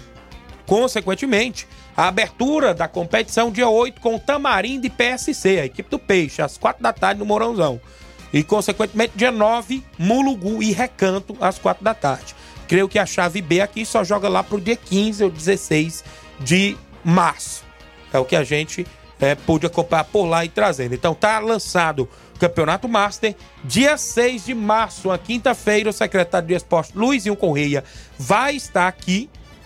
Consequentemente, a abertura da competição dia oito com Tamarindo e P S C, a equipe do Peixe, às quatro da tarde no Mourãozão. E, consequentemente, dia nove, Mulugu e Recanto, às quatro da tarde. Creio que a chave B aqui só joga lá pro dia quinze ou dezesseis de março. É o que a gente é, pôde acompanhar por lá e trazendo. Então, tá lançado o Campeonato Master. Dia seis de março, uma quinta-feira, o secretário de Esporte, Luizinho Correia, vai estar aqui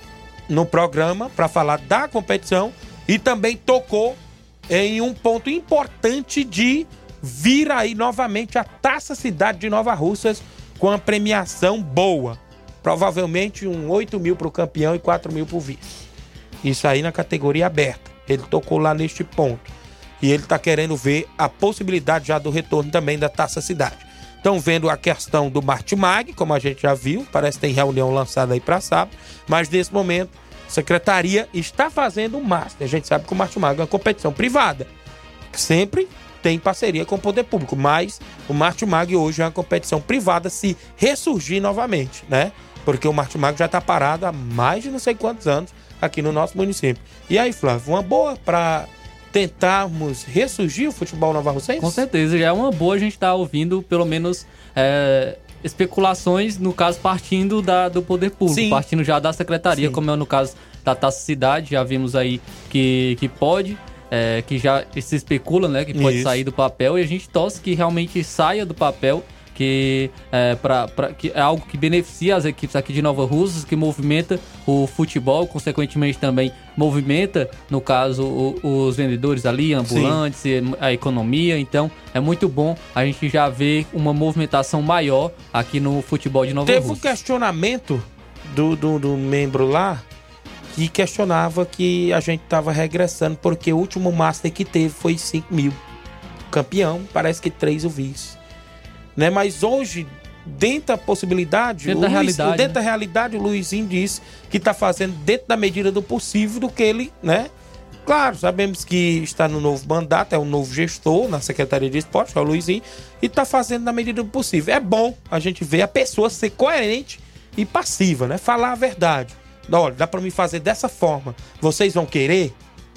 no programa para falar da competição e também tocou em um ponto importante de vir aí novamente a Taça Cidade de Nova Russas com a premiação boa. Provavelmente um oito mil para o campeão e quatro mil para o vice. Isso aí na categoria aberta. Ele tocou lá neste ponto. E ele está querendo ver a possibilidade já do retorno também da Taça Cidade. Estão vendo a questão do Martimag, como a gente já viu. Parece que tem reunião lançada aí para sábado. Mas nesse momento, a secretaria está fazendo o Master. A gente sabe que o Martimag é uma competição privada. Sempre tem parceria com o poder público. Mas o Martimag hoje é uma competição privada se ressurgir novamente, né? Porque o Martimag já está parado há mais de não sei quantos anos aqui no nosso município. E aí, Flávio, uma boa para tentarmos ressurgir o futebol novarrocense? Com certeza, já é uma boa a gente estar tá ouvindo, pelo menos, é, especulações, no caso, partindo da, do poder público, Sim. partindo já da secretaria, Sim. como é no caso da Taça Cidade, já vimos aí que, que pode, é, que já se especula, né, que pode Isso. sair do papel, e a gente torce que realmente saia do papel, que é, pra, pra, que é algo que beneficia as equipes aqui de Nova Russas, que movimenta o futebol, consequentemente também movimenta, no caso, o, os vendedores ali, ambulantes, Sim. a economia. Então, é muito bom a gente já ver uma movimentação maior aqui no futebol de Nova Teve Russas. Teve um questionamento do, do, do membro lá, que questionava que a gente estava regressando, porque o último Master que teve foi cinco mil. Campeão, parece que três o vice. Né? Mas hoje, dentro da possibilidade, dentro, o da, Luiz, realidade, dentro né? da realidade, o Luizinho disse que está fazendo dentro da medida do possível do que ele, né? Claro, sabemos que está no novo mandato, é um novo gestor na Secretaria de Esporte, que é o Luizinho, e está fazendo na medida do possível. É bom a gente ver a pessoa ser coerente e passiva, né? Falar a verdade. Olha, dá para me fazer dessa forma. Vocês vão querer?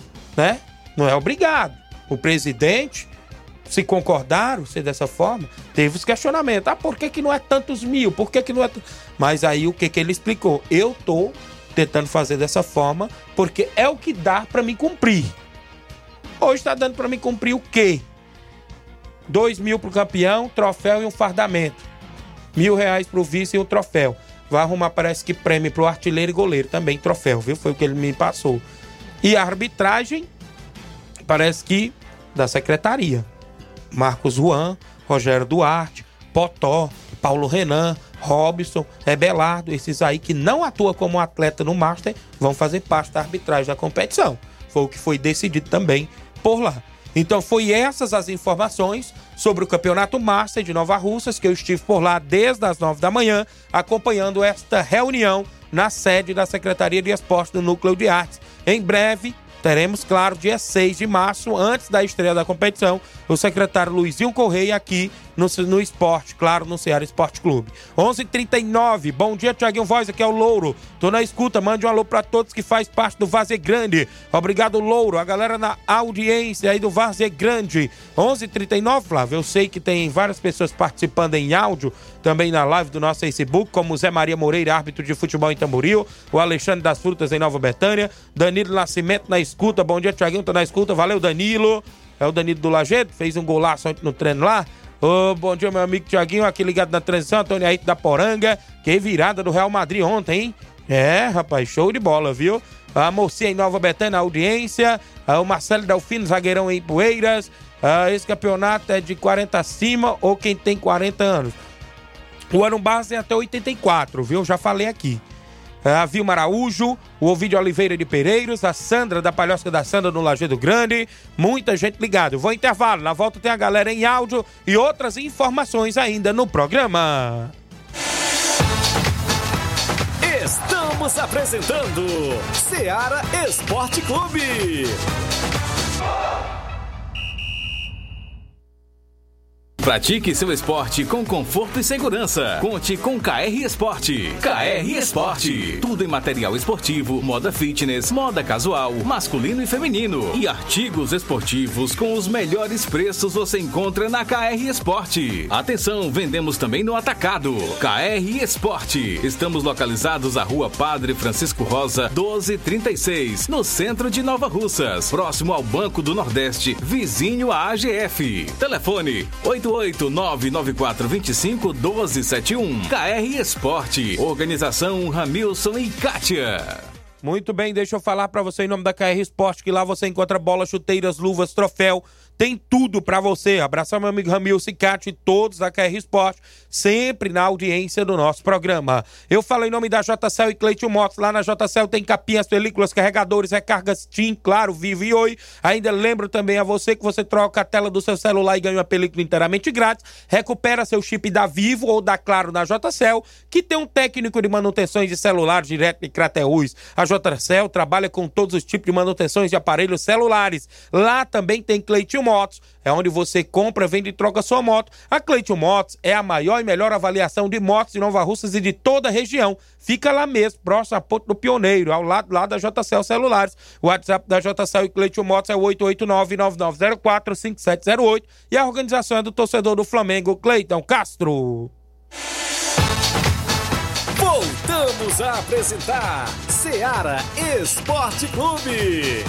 Né? Não é obrigado. O presidente... Se concordaram ser dessa forma, teve os questionamentos. Ah, por que que não é tantos mil? Por que que não é... T... Mas aí o que que ele explicou? Eu tô tentando fazer dessa forma porque é o que dá pra me cumprir. Hoje tá dando pra me cumprir o quê? Dois mil pro campeão, troféu e um fardamento. Mil reais pro vice e um troféu. Vai arrumar, parece que prêmio pro artilheiro e goleiro também, troféu, viu? Foi o que ele me passou. E a arbitragem, parece que da secretaria. Marcos Juan, Rogério Duarte, Potó, Paulo Renan, Robson, Ebelardo, esses aí que não atuam como atleta no Master, vão fazer parte da arbitragem da competição. Foi o que foi decidido também por lá. Então foi essas as informações sobre o Campeonato Master de Nova Russas, que eu estive por lá desde as nove da manhã, acompanhando esta reunião na sede da Secretaria de Esporte do Núcleo de Artes. Em breve, teremos, claro, dia seis de março, antes da estreia da competição, o secretário Luizinho Correia aqui no, no esporte, claro, no Ceará Esporte Clube. onze e trinta e nove, bom dia, Thiaguinho Voz, aqui é o Louro. Tô na escuta, mande um alô pra todos que faz parte do Várzea Grande. Obrigado, Louro, a galera na audiência aí do Várzea Grande. onze e trinta e nove, Flávio, eu sei que tem várias pessoas participando em áudio, também na live do nosso Facebook, como o Zé Maria Moreira, árbitro de futebol em Tamboril, o Alexandre das Frutas em Nova Betânia, Danilo Nascimento na escuta, bom dia, Thiaguinho, tô na escuta, valeu, Danilo. É o Danilo do Lajedo, fez um golaço ontem no treino lá. Ô, bom dia, meu amigo Thiaguinho, aqui ligado na transição, Antônio Aito da Poranga. Que virada do Real Madrid ontem, hein? É, rapaz, show de bola, viu? A mocinha em Nova Betânia, audiência. O Marcelo Delfino, zagueirão em Poeiras. Esse campeonato é de quarenta acima ou quem tem quarenta anos. O ano base é até oitenta e quatro, viu? Já falei aqui. A Vilma Araújo, o Ovidio Oliveira de Pereiros, a Sandra da Palhosca da Sandra no Lajeado Grande, muita gente ligada. Vou intervalo, na volta tem a galera em áudio e outras informações ainda no programa. Estamos apresentando Seara Esporte Clube. Pratique seu esporte com conforto e segurança. Conte com K R Esporte. K R Esporte. Tudo em material esportivo, moda fitness, moda casual, masculino e feminino. E artigos esportivos com os melhores preços você encontra na K R Esporte. Atenção, vendemos também no atacado. K R Esporte. Estamos localizados à Rua Padre Francisco Rosa, doze trinta e seis, no centro de Nova Russas, próximo ao Banco do Nordeste, vizinho à A G F. Telefone oito oito nove nove quatro dois cinco um dois sete um. K R Esporte. Organização Ramilson e Kátia. Muito bem, deixa eu falar pra você em nome da K R Esporte, que lá você encontra bolas, chuteiras, luvas, troféu, tem tudo pra você. Abraçar meu amigo Ramilson e Kátia e todos da K R Esporte, sempre na audiência do nosso programa. Eu falo em nome da J C L e Cleiton Motos. Lá na J C L tem capinhas, películas, carregadores, recargas TIM, Claro, Vivo e Oi. Ainda lembro também a você que você troca a tela do seu celular e ganha uma película inteiramente grátis. Recupera seu chip da Vivo ou da Claro na J C L, que tem um técnico de manutenções de celular direto de Crateús. A J C L trabalha com todos os tipos de manutenções de aparelhos celulares. Lá também tem Cleiton Motos, é onde você compra, vende e troca sua moto. A Cleiton Motos é a maior e melhor avaliação de motos de Nova Russas e de toda a região. Fica lá mesmo, próximo à Ponte do Pioneiro, ao lado lá da J C L Celulares. O WhatsApp da J C L e Cleiton Motos é o oito oito nove, nove nove zero quatro, cinco sete zero oito e a organização é do torcedor do Flamengo, Cleiton Castro. Voltamos a apresentar Seara Esporte Clube.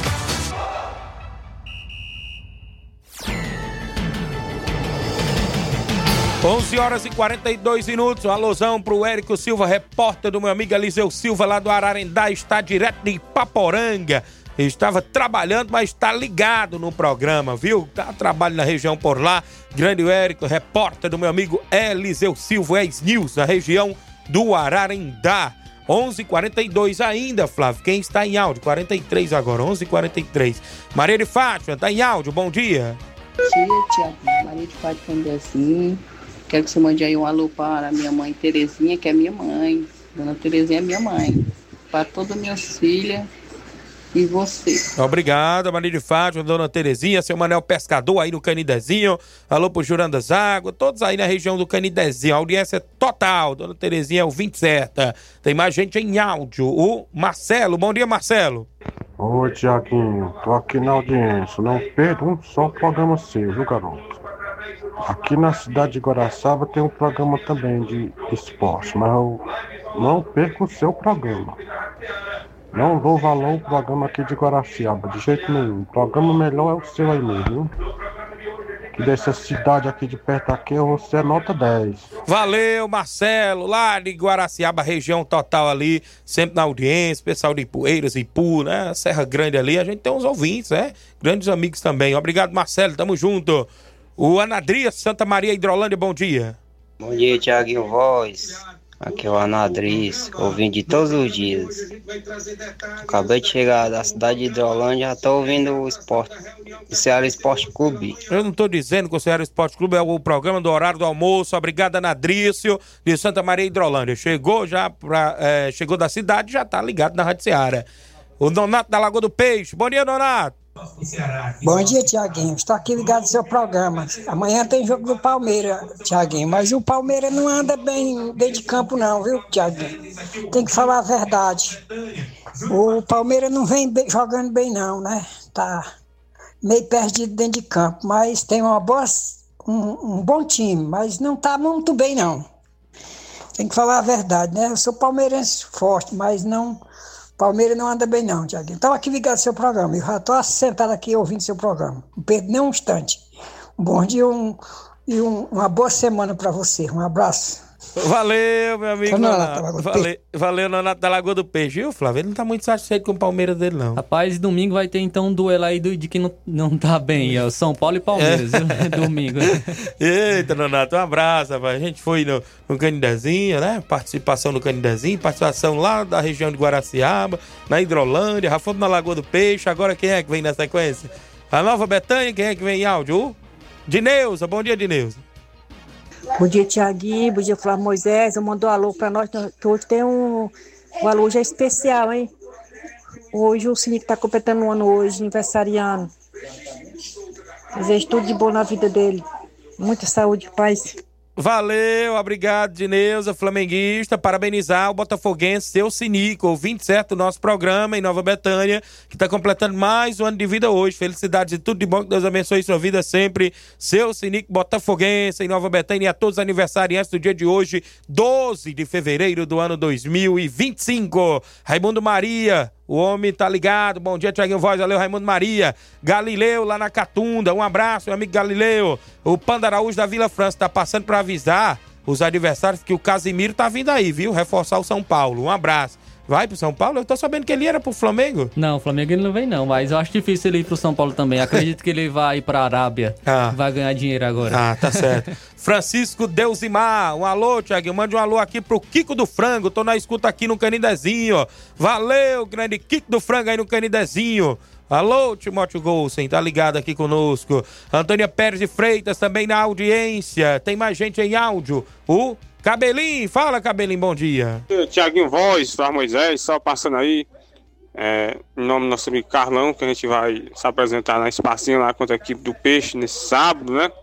onze horas e quarenta e dois minutos, um alusão pro Érico Silva, repórter do meu amigo Eliseu Silva, lá do Ararendá, está direto de Ipaporanga. Estava trabalhando, mas está ligado no programa, viu? Tá trabalho na região por lá. Grande Érico, repórter do meu amigo Eliseu Silva, ex-News, na região do Ararendá. onze e quarenta e dois ainda, Flávio. Quem está em áudio? quarenta e três agora, onze e quarenta e três. Maria de Fátima, está em áudio, bom dia. Bom dia, Tiago. Maria de Fátima Candezinho. Quero que você mande aí um alô para a minha mãe Terezinha, que é minha mãe. Dona Terezinha é minha mãe. Para todas as minhas filhas e você. Obrigado, Maria de Fátima, Dona Terezinha, seu Manel Pescador aí no Canidezinho. Alô pro Jurandas Água, todos aí na região do Canidezinho. A audiência é total, Dona Terezinha é o vinte certa. Tem mais gente em áudio. O Marcelo, bom dia, Marcelo. Oi, Tiaguinho, tô aqui na audiência. Não perdo um só programa seu, viu, garoto? Aqui na cidade de Guaraçaba tem um programa também de esporte, mas eu não perco o seu programa. Não dou valor ao programa aqui de Guaraciaba, de jeito nenhum. O programa melhor é o seu aí mesmo, viu? Que dessa cidade aqui de perto aqui, você é nota dez. Valeu, Marcelo, lá de Guaraciaba, região total ali, sempre na audiência, pessoal de Ipueiras, Ipu, né? Serra Grande ali, a gente tem uns ouvintes, né? Grandes amigos também. Obrigado, Marcelo, tamo junto. O Anadrias, Santa Maria, Hidrolândia, bom dia. Bom dia, Tiaguinho Voz. Aqui é o Anadris, ouvindo de todos os dias. Acabei de chegar da cidade de Hidrolândia, já tô ouvindo o esporte, o Ceará Esporte Clube. Eu não tô dizendo que o Ceará Esporte Clube é o programa do horário do almoço. Obrigado, Anadrício, de Santa Maria, Hidrolândia. Chegou já pra, é, chegou da cidade, já tá ligado na Rádio Ceará. O Donato da Lagoa do Peixe. Bom dia, Donato. Bom dia, Tiaguinho. Estou aqui ligado no seu programa. Amanhã tem jogo do Palmeiras, Tiaguinho. Mas o Palmeiras não anda bem dentro de campo, não, viu, Tiaguinho? Tem que falar a verdade. O Palmeiras não vem bem, jogando bem, não, né? Tá meio perdido dentro de campo. Mas tem uma boa, um, um bom time, mas não tá muito bem, não. Tem que falar a verdade, né? Eu sou palmeirense forte, mas não. Palmeiras não anda bem não, Tiaguinho. Estava aqui ligado no seu programa. Eu já estou sentado aqui ouvindo seu programa. Não perdo nem um instante. Um bom dia um, e um, uma boa semana para você. Um abraço. Valeu, meu amigo. Nonato, valeu, valeu, Nonato da Lagoa do Peixe. Viu, Flávio? Ele não tá muito satisfeito com o Palmeiras dele, não. Rapaz, domingo vai ter então um duelo aí do, de quem não, não tá bem. É o São Paulo e Palmeiras, é. Domingo. Eita, Nonato, um abraço, rapaz. A gente foi no, no Canidezinho, né? Participação no Canidezinho, participação lá da região de Guaraciaba, na Hidrolândia, já fomos na Lagoa do Peixe. Agora quem é que vem na sequência? A Nova Betânia, quem é que vem em áudio? Dineuza, bom dia, Dineuza. Bom dia, Tiaguinho. Bom dia, Flávio Moisés. Eu mandou um alô pra nós, que hoje tem um... O alô hoje é especial, hein? Hoje o Sininho tá completando um ano hoje, aniversariando. Desejo tudo de bom na vida dele. Muita saúde e paz. Valeu, obrigado, Dineuza, flamenguista, parabenizar o botafoguense, seu Sinico, ouvinte certo do nosso programa em Nova Betânia, que está completando mais um ano de vida hoje. Felicidades e tudo de bom, que Deus abençoe sua vida sempre. Seu Sinico botafoguense em Nova Betânia, e a todos os aniversariantes do dia de hoje, doze de fevereiro do ano dois mil e vinte e cinco. Raimundo Maria, o homem tá ligado. Bom dia, Tiaguinho Voz. Valeu, Raimundo Maria. Galileu, lá na Catunda. Um abraço, meu amigo Galileu. O Panda Araújo da Vila França tá passando para avisar os adversários que o Casimiro tá vindo aí, viu? Reforçar o São Paulo. Um abraço. Vai pro São Paulo? Eu tô sabendo que ele era pro Flamengo. Não, o Flamengo ele não vem não, mas eu acho difícil ele ir pro São Paulo também. Acredito que ele vai ir pra Arábia. Ah. Vai ganhar dinheiro agora. Ah, tá certo. Francisco Deusimar, um alô, Thiaguinho. Mande um alô aqui pro Kiko do Frango. Tô na escuta aqui no Canidezinho. Valeu, grande Kiko do Frango aí no Canidezinho. Alô, Timóteo Golsen, tá ligado aqui conosco. Antônia Pérez de Freitas também na audiência. Tem mais gente em áudio. O Cabelinho, fala, Cabelinho, bom dia. Tiaguinho Voz, Flávio Moisés, só passando aí, é, em nome do nosso amigo Carlão, que a gente vai se apresentar na Espacinha lá contra a equipe do Peixe nesse sábado, né?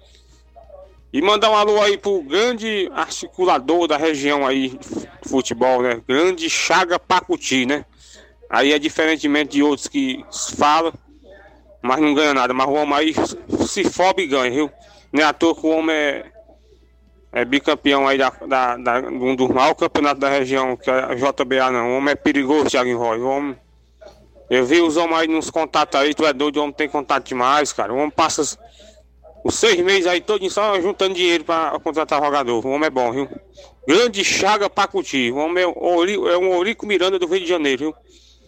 E mandar um alô aí pro grande articulador da região aí de futebol, né? Grande Chaga Pacuti, né? Aí é diferentemente de outros que falam, mas não ganha nada. Mas o homem aí se fobe e ganha, viu? Não é à toa que o homem é, é bicampeão aí da, da, da, um dos maiores campeonatos da região, que é a J B A, não. O homem é perigoso, Thiago Roy. O homem... Eu vi os homens aí nos contatos aí, tu é doido, o homem tem contato demais, cara. O homem passa os seis meses aí todinho só juntando dinheiro pra contratar jogador. O homem é bom, viu? Grande Chaga Pacuti. O homem é, é um Ourico Miranda do Rio de Janeiro, viu?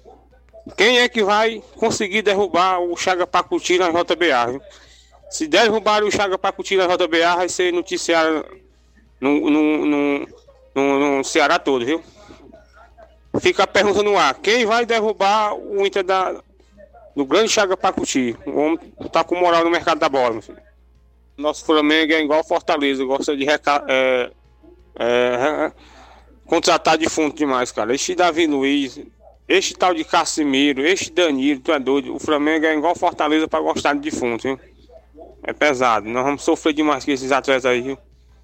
Quem é que vai conseguir derrubar o Chaga Pacuti na J B A, viu? Se derrubar o Chaga Pacuti na J B A, vai ser noticiário no, no, no, no, no Ceará todo, viu? Fica a pergunta no ar. Quem vai derrubar o Inter da, do grande Chaga Pacuti? O homem tá com moral no mercado da bola, meu filho. Nosso Flamengo é igual Fortaleza, gosta de reca, é, é, contratar defunto demais, cara. Este Davi Luiz, este tal de Casimiro, este Danilo, tu é doido. O Flamengo é igual Fortaleza pra gostar de defunto, viu? É pesado. Nós vamos sofrer demais com esses atletas aí, viu?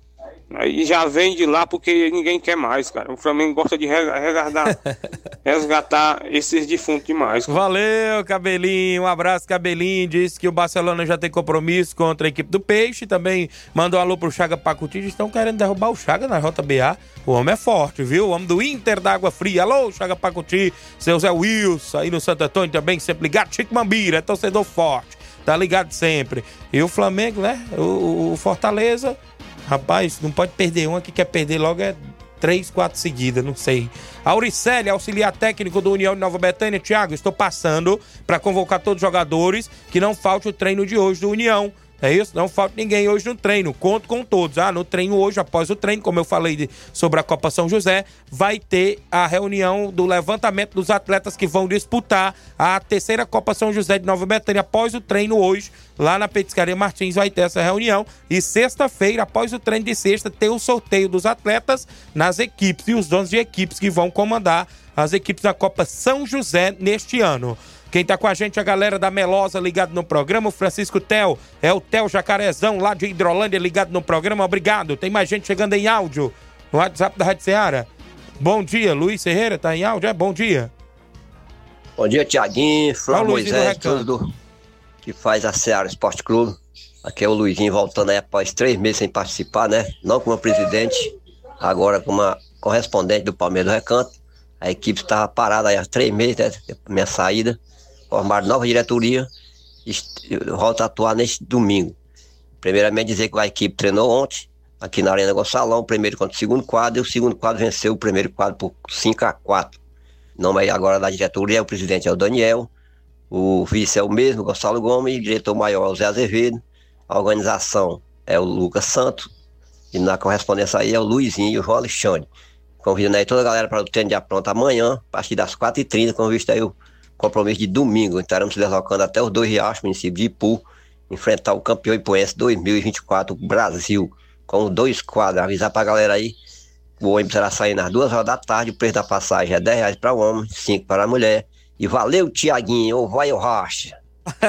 Aí já vem de lá porque ninguém quer mais, cara. O Flamengo gosta de resgatar, resgatar esses defuntos demais. Cara. Valeu, Cabelinho. Um abraço, Cabelinho. Disse que o Barcelona já tem compromisso contra a equipe do Peixe. Também mandou um alô pro Chaga Pacuti. Estão querendo derrubar o Chaga na J B A. O homem é forte, viu? O homem do Inter da Água Fria. Alô, Chaga Pacuti. Seu Zé Wilson aí no Santo Antônio também, sempre ligado. Chico Mambira, é torcedor forte. Tá ligado sempre. E o Flamengo, né? O, o Fortaleza... Rapaz, não pode perder uma, que quer perder logo é três, quatro seguidas, não sei. Auricelli, auxiliar técnico do União de Nova Betânia. Thiago, estou passando para convocar todos os jogadores, que não falte o treino de hoje do União. É isso? Não falta ninguém hoje no treino. Conto com todos. Ah, no treino hoje, após o treino, como eu falei de, sobre a Copa São José, vai ter a reunião do levantamento dos atletas que vão disputar a terceira Copa São José de Nova Betânia. Após o treino hoje, lá na Petiscaria Martins, vai ter essa reunião. E sexta-feira, após o treino de sexta, tem o sorteio dos atletas nas equipes e os donos de equipes que vão comandar as equipes da Copa São José neste ano. Quem tá com a gente é a galera da Melosa ligado no programa, o Francisco Tel, é o Tel Jacarezão lá de Hidrolândia ligado no programa, obrigado. Tem mais gente chegando em áudio no WhatsApp da Rádio Ceará. Bom dia, Luiz Ferreira, tá em áudio? É, bom dia. Bom dia, Tiaguinho, Flávio Moisés, tudo que faz a Ceará Esporte Clube. Aqui é o Luizinho voltando aí após três meses sem participar, né? Não como presidente, agora como uma correspondente do Palmeiras do Recanto. A equipe estava parada aí há três meses, né? Minha saída. Formaram nova diretoria e volta a atuar neste domingo. Primeiramente dizer que a equipe treinou ontem, aqui na Arena Gonçalão, o primeiro contra o segundo quadro, e o segundo quadro venceu o primeiro quadro por cinco a quatro. O nome agora da diretoria, o presidente é o Daniel, o vice é o mesmo, Gonçalo Gomes, e o diretor maior é o Zé Azevedo, a organização é o Lucas Santos, e na correspondência aí é o Luizinho e o João Alexandre. Convidando aí toda a galera para o treino de pronto amanhã, a partir das quatro e trinta, com vista aí o compromisso de domingo. Estaremos se deslocando até os Dois Riachos, município de Ipu, enfrentar o campeão ipuense dois mil e vinte e quatro, Brasil. com dois quadros. Avisar pra galera aí, o ônibus será saindo às duas horas da tarde, o preço da passagem é dez reais para o homem, cinco para a mulher. E valeu, Tiaguinho, ou vai ou racha.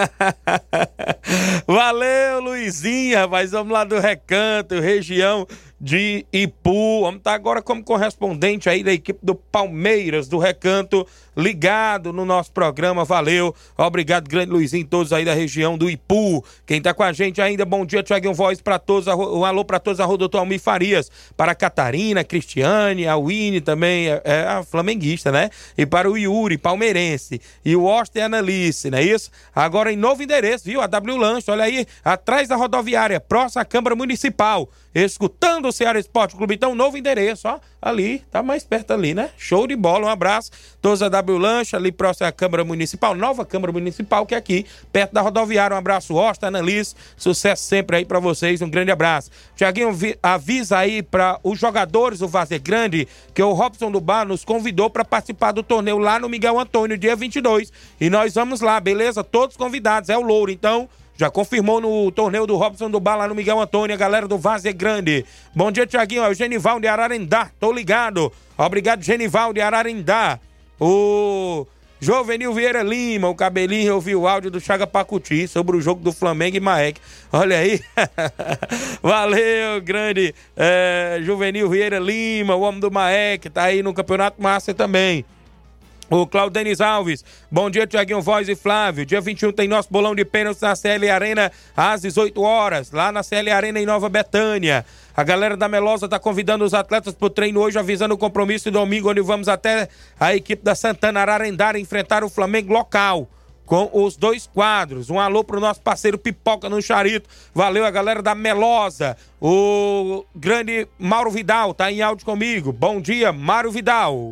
Valeu, Luizinho, rapaz, vamos lá do Recanto, região de Ipu. Vamos estar agora como correspondente aí da equipe do Palmeiras do Recanto, ligado no nosso programa. Valeu, obrigado, grande Luizinho, todos aí da região do Ipu. Quem tá com a gente ainda, bom dia, Tiaguinho Voz para todos, um alô para todos, a rua doutor Almir Farias, para a Catarina, a Cristiane, a Winnie também, é, é a flamenguista, né? E para o Yuri, palmeirense, e o Austin Analice, não é isso? Agora em novo endereço, viu? A W Lanche, olha aí, atrás da rodoviária, próxima à Câmara Municipal, escutando o Ceará Esporte Clube. Então, novo endereço, ó, ali, tá mais perto ali, né? Show de bola, um abraço, todos a W Lanche, ali próximo à Câmara Municipal, nova Câmara Municipal, que é aqui, perto da rodoviária. Um abraço, Austin, Annalise, sucesso sempre aí pra vocês, um grande abraço. Tiaguinho, avisa aí para os jogadores do Várzea Grande que o Robson do Bar nos convidou para participar do torneio lá no Miguel Antônio, dia vinte e dois, e nós vamos lá, beleza? Todos convidados, é o Louro, então já confirmou no torneio do Robson do Bar lá no Miguel Antônio, a galera do Várzea Grande. Bom dia, Tiaguinho, é o Genival de Ararendá, tô ligado. Obrigado, Genival de Ararendá. O Jovenil Vieira Lima, o cabelinho, eu vi o áudio do Chaga Pacuti sobre o jogo do Flamengo e Maek. Olha aí. Valeu, grande é, Jovenil Vieira Lima, o homem do Maek, tá aí no Campeonato Master também. O Claudenis Alves, bom dia, Tiaguinho Voz e Flávio. Dia vinte e um tem nosso bolão de pênaltis na C L Arena às dezoito horas, lá na C L Arena em Nova Betânia. A galera da Melosa tá convidando os atletas pro treino hoje, avisando o compromisso de domingo, onde vamos até a equipe da Santana Ararendara enfrentar o Flamengo local, com os dois quadros. Um alô pro nosso parceiro Pipoca no Charito. Valeu, a galera da Melosa. O grande Mauro Vidal tá em áudio comigo. Bom dia, Mauro Vidal.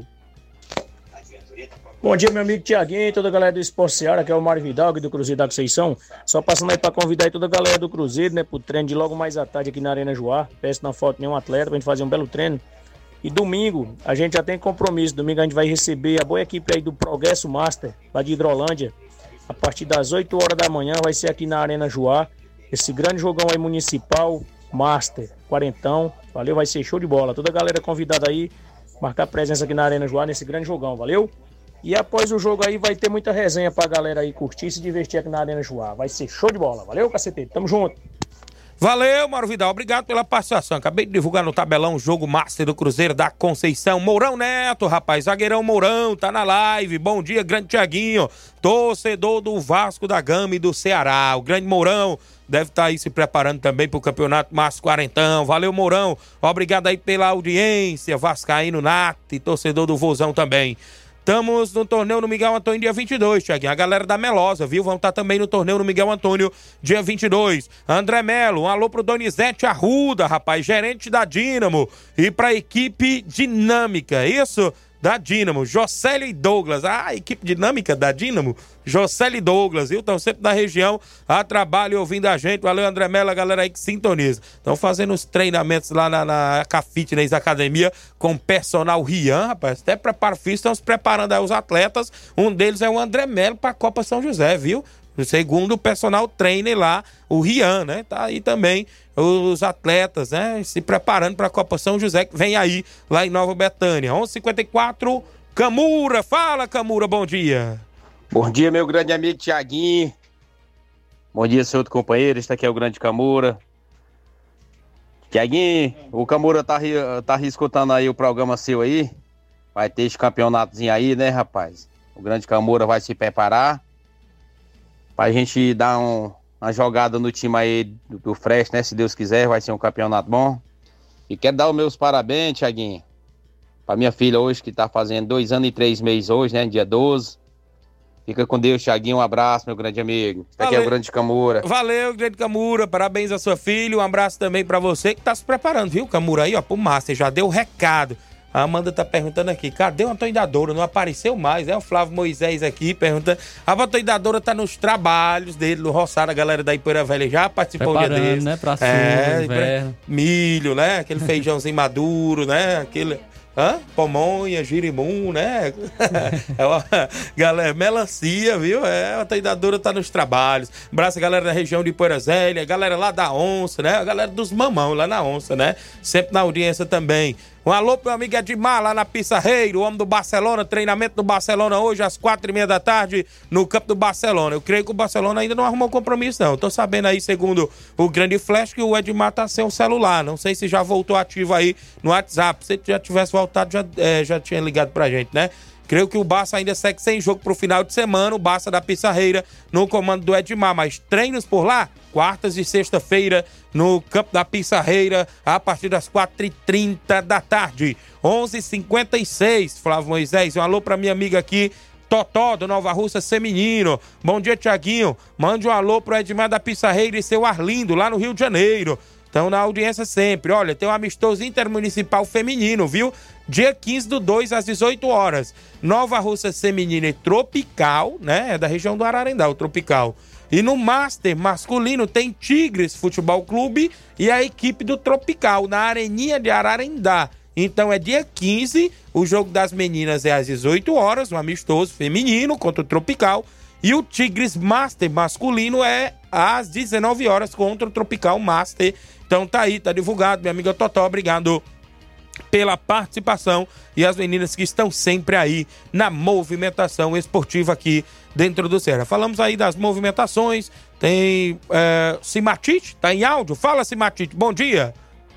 Bom dia, meu amigo Tiaguinho, toda a galera do Esporte Seara, que é o Mário Vidal, aqui do Cruzeiro da Conceição. Só passando aí para convidar aí toda a galera do Cruzeiro, né, pro treino de logo mais à tarde aqui na Arena Joá. Peço na foto nenhum atleta pra gente fazer um belo treino. E domingo, a gente já tem compromisso. Domingo a gente vai receber a boa equipe aí do Progresso Master, lá de Hidrolândia. A partir das oito horas da manhã vai ser aqui na Arena Joá. Esse grande jogão aí municipal, Master, quarentão. Valeu, vai ser show de bola. Toda a galera convidada aí, marcar presença aqui na Arena Joá nesse grande jogão, valeu? E após o jogo aí vai ter muita resenha pra galera aí curtir e se divertir aqui na Arena Joá. Vai ser show de bola. Valeu, cacete. Tamo junto. Valeu, Mauro Vidal. Obrigado pela participação. Acabei de divulgar no tabelão o jogo Master do Cruzeiro da Conceição. Mourão Neto, rapaz. Zagueirão Mourão, tá na live. Bom dia, grande Tiaguinho. Torcedor do Vasco da Gama e do Ceará. O grande Mourão deve estar aí se preparando também pro Campeonato Master Quarentão. Valeu, Mourão. Obrigado aí pela audiência. Vascaíno Nato e torcedor do Vozão também. Estamos no torneio no Miguel Antônio dia vinte e dois, Tiaguinho. A galera da Melosa, viu? Vão estar também no torneio no Miguel Antônio dia vinte e dois. André Melo, um alô pro Donizete Arruda, rapaz, gerente da Dínamo. E pra equipe dinâmica, isso? Da Dínamo, Jocélio e Douglas. Ah, equipe dinâmica da Dínamo, Jocélio e Douglas, viu? Estão sempre na região, a trabalho ouvindo a gente. Valeu, André Mello, a galera aí que sintoniza. Estão fazendo os treinamentos lá na, na Cafitness Academia com personal Rian, rapaz. Até preparo físico, estão se preparando aí os atletas. Um deles é o André Mello para a Copa São José, viu? Segundo o personal trainer lá, o Rian, né? Tá aí também os atletas, né? Se preparando para a Copa São José, que vem aí lá em Nova Betânia. onze e cinquenta e quatro, Camura. Fala, Camura, bom dia. Bom dia, meu grande amigo Tiaguinho. Bom dia, seu outro companheiro. Este aqui é o grande Camura. Tiaguinho, o Camura tá, tá escutando aí o programa seu aí. Vai ter esse campeonatozinho aí, né, rapaz? O grande Camura vai se preparar pra gente dar um, uma jogada no time aí do, do Fresh, né? Se Deus quiser, vai ser um campeonato bom. E quero dar os meus parabéns, Tiaguinho, pra minha filha hoje, que tá fazendo dois anos e três meses hoje, né? Dia doze. Fica com Deus, Tiaguinho. Um abraço, meu grande amigo. Esse aqui é o grande Camura. Valeu, grande Camura. Parabéns à sua filha. Um abraço também pra você que tá se preparando, viu, Camura? Aí, ó, pro Master. Já deu o recado. A Amanda tá perguntando aqui, cadê o Antônio da Doura? Não apareceu mais, é o Flávio Moisés aqui perguntando. A Antônio da Doura tá nos trabalhos dele, no roçado, a galera da Ipoeira Velha já participou um dia deles. Né, pra é, inverno. Milho, né? Aquele feijãozinho maduro, né? Aquele, Hã? Pamonha, girimum, né? É uma, galera, melancia, viu? É, a treinadora tá nos trabalhos. Abraço a galera da região de Poeira Zélia, galera lá da Onça, né? A galera dos mamão lá na Onça, né? Sempre na audiência também. Um alô pro meu amigo Edmar lá na Pissarreira, o homem do Barcelona, treinamento do Barcelona hoje às quatro e meia da tarde no campo do Barcelona. Eu creio que o Barcelona ainda não arrumou compromisso, não. Tô sabendo aí, segundo o Grande Flash, que o Edmar tá sem o celular. Não sei se já voltou ativo aí no WhatsApp. Se já tivesse voltado, já, é, já tinha ligado pra gente, né? Creio que o Barça ainda segue sem jogo pro final de semana, o Barça da Pissarreira no comando do Edmar, mas treinos por lá, quartas e sexta-feira no campo da Pissarreira, a partir das quatro e trinta da tarde. onze e cinquenta e seis, Flávio Moisés, um alô pra minha amiga aqui, Totó, do Nova Russa Feminino. Bom dia, Tiaguinho. Mande um alô pro Edmar da Pissarreira e seu Arlindo, lá no Rio de Janeiro. Estão na audiência sempre. Olha, tem um amistoso intermunicipal feminino, viu? Dia quinze do dois, às dezoito horas. Nova Russa Feminina e Tropical, né? É da região do Ararendá, o Tropical. E no Master masculino tem Tigres Futebol Clube e a equipe do Tropical, na Areninha de Ararendá. Então é dia quinze, o jogo das meninas é às dezoito horas, um amistoso feminino contra o Tropical. E o Tigres Master masculino é às dezenove horas contra o Tropical Master. Então tá aí, tá divulgado, minha amiga Totó, obrigado pela participação e as meninas que estão sempre aí na movimentação esportiva aqui dentro do Ceará. Falamos aí das movimentações, tem é, Simatite, tá em áudio? Fala, Simatite, bom dia.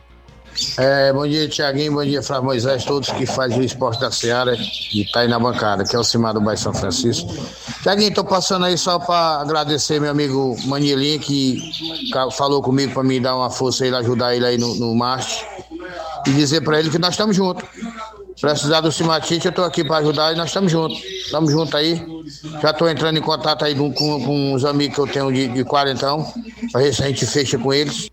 É, bom dia, Tiaguinho, bom dia, Flávio Moisés, todos que fazem o esporte da Ceará e tá aí na bancada, que é o Cimar do Bairro São Francisco. Tiaguinho, tô passando aí só para agradecer meu amigo Manilinho, que falou comigo para me dar uma força aí, ajudar ele aí no, no Marte, e dizer para ele que nós estamos juntos. Se precisar do Cimatite, eu tô aqui para ajudar e nós estamos juntos. Estamos juntos aí. Já tô entrando em contato aí com, com, com os amigos que eu tenho de, de quarentão, para ver se a gente fecha com eles.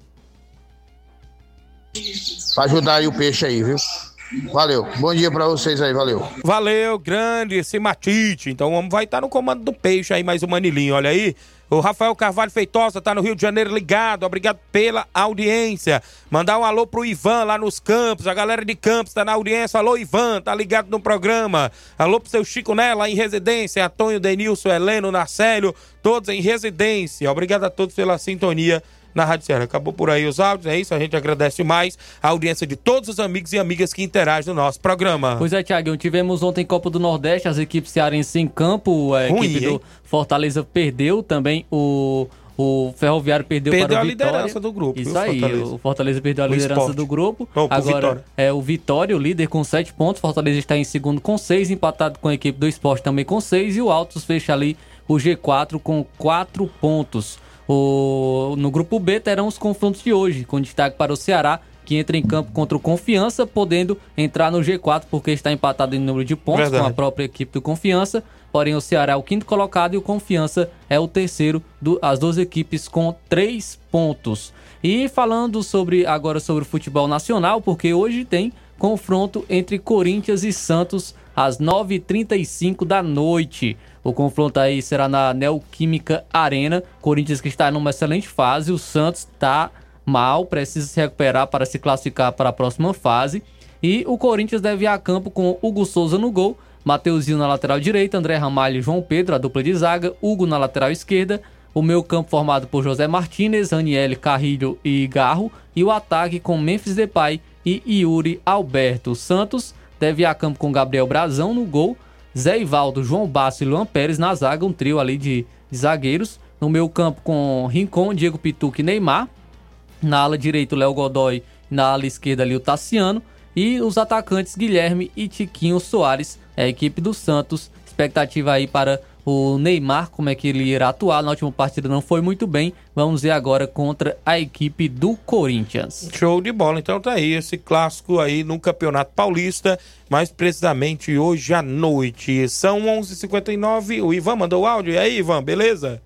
Pra ajudar aí o peixe aí, viu? Valeu. Bom dia pra vocês aí, valeu. Valeu, grande Simatite. Então o homem vai estar no comando do peixe aí, mais o Manilinho, olha aí. O Rafael Carvalho Feitosa tá no Rio de Janeiro ligado, obrigado pela audiência. Mandar um alô pro Ivan lá nos Campos, a galera de Campos tá na audiência. Alô, Ivan, tá ligado no programa. Alô pro seu Chico Né, lá em residência, Antônio, Denilson, Heleno, Narcélio, todos em residência. Obrigado a todos pela sintonia na Rádio Ceará. Acabou por aí os áudios, é isso, a gente agradece mais a audiência de todos os amigos e amigas que interagem no nosso programa. Pois é, Thiaguinho, tivemos ontem Copa do Nordeste, as equipes cearenses em campo, a Ruim, equipe hein? do Fortaleza perdeu, também o, o Ferroviário perdeu, perdeu para o Vitória. Perdeu a liderança do grupo. Isso aí, Fortaleza. o Fortaleza perdeu a o liderança esporte. do grupo. Não, Agora Vitória. é o Vitória, o líder com sete pontos, Fortaleza está em segundo com seis, empatado com a equipe do Esporte também com seis, e o Altos fecha ali o G quatro com quatro pontos. O... No grupo B terão os confrontos de hoje, com destaque para o Ceará, que entra em campo contra o Confiança, podendo entrar no G quatro porque está empatado em número de pontos Verdade. com a própria equipe do Confiança. Porém, o Ceará é o quinto colocado e o Confiança é o terceiro, do... as duas equipes com três pontos. E falando sobre agora sobre o futebol nacional, porque hoje tem confronto entre Corinthians e Santos às nove e trinta e cinco da noite. O confronto aí será na Neoquímica Arena. Corinthians que está numa excelente fase. O Santos está mal, precisa se recuperar para se classificar para a próxima fase. E o Corinthians deve ir a campo com Hugo Souza no gol, Mateuzinho na lateral direita, André Ramalho e João Pedro, a dupla de zaga, Hugo na lateral esquerda, o meio campo formado por José Martínez, Aniele, Carrilho e Garro, e o ataque com Memphis Depay e Yuri Alberto. O Santos deve ir a campo com Gabriel Brazão no gol, Zé Ivaldo, João Basso e Luan Pérez na zaga, um trio ali de, de zagueiros. No meio campo com Rincon, Diego Pituca e Neymar. Na ala direita o Léo Godoy, na ala esquerda ali o Tassiano. E os atacantes Guilherme e Tiquinho Soares, é a equipe do Santos. Expectativa aí para o Neymar, como é que ele irá atuar. Na última partida não foi muito bem. Vamos ver agora contra a equipe do Corinthians. Show de bola, então tá aí esse clássico aí no Campeonato Paulista, mais precisamente hoje à noite. São onze e cinquenta e nove, o Ivan mandou o áudio. E aí, Ivan, beleza?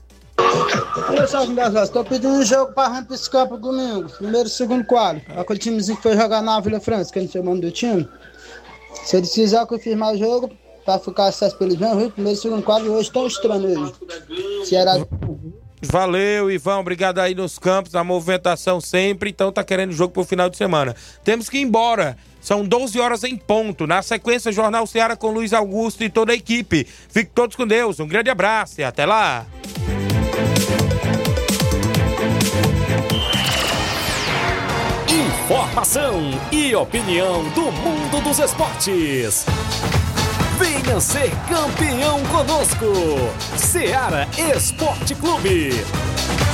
Olha só, estou pedindo um jogo para arrancar esse campo domingo, primeiro e segundo quadro. Aquele timezinho que foi jogar na Vila França, que a gente chamando do time. Se ele precisar confirmar o jogo, para ficar acesso pelo João, primeiro e segundo quadro, hoje tão estranho hoje. Ceará... Valeu, Ivan, obrigado aí nos campos, a movimentação sempre, então tá querendo jogo pro final de semana. Temos que ir embora. São doze horas em ponto. Na sequência, Jornal Ceará com Luiz Augusto e toda a equipe. Fiquem todos com Deus. Um grande abraço e até lá. Informação e opinião do mundo dos esportes. Venha ser campeão conosco. Ceará Esporte Clube.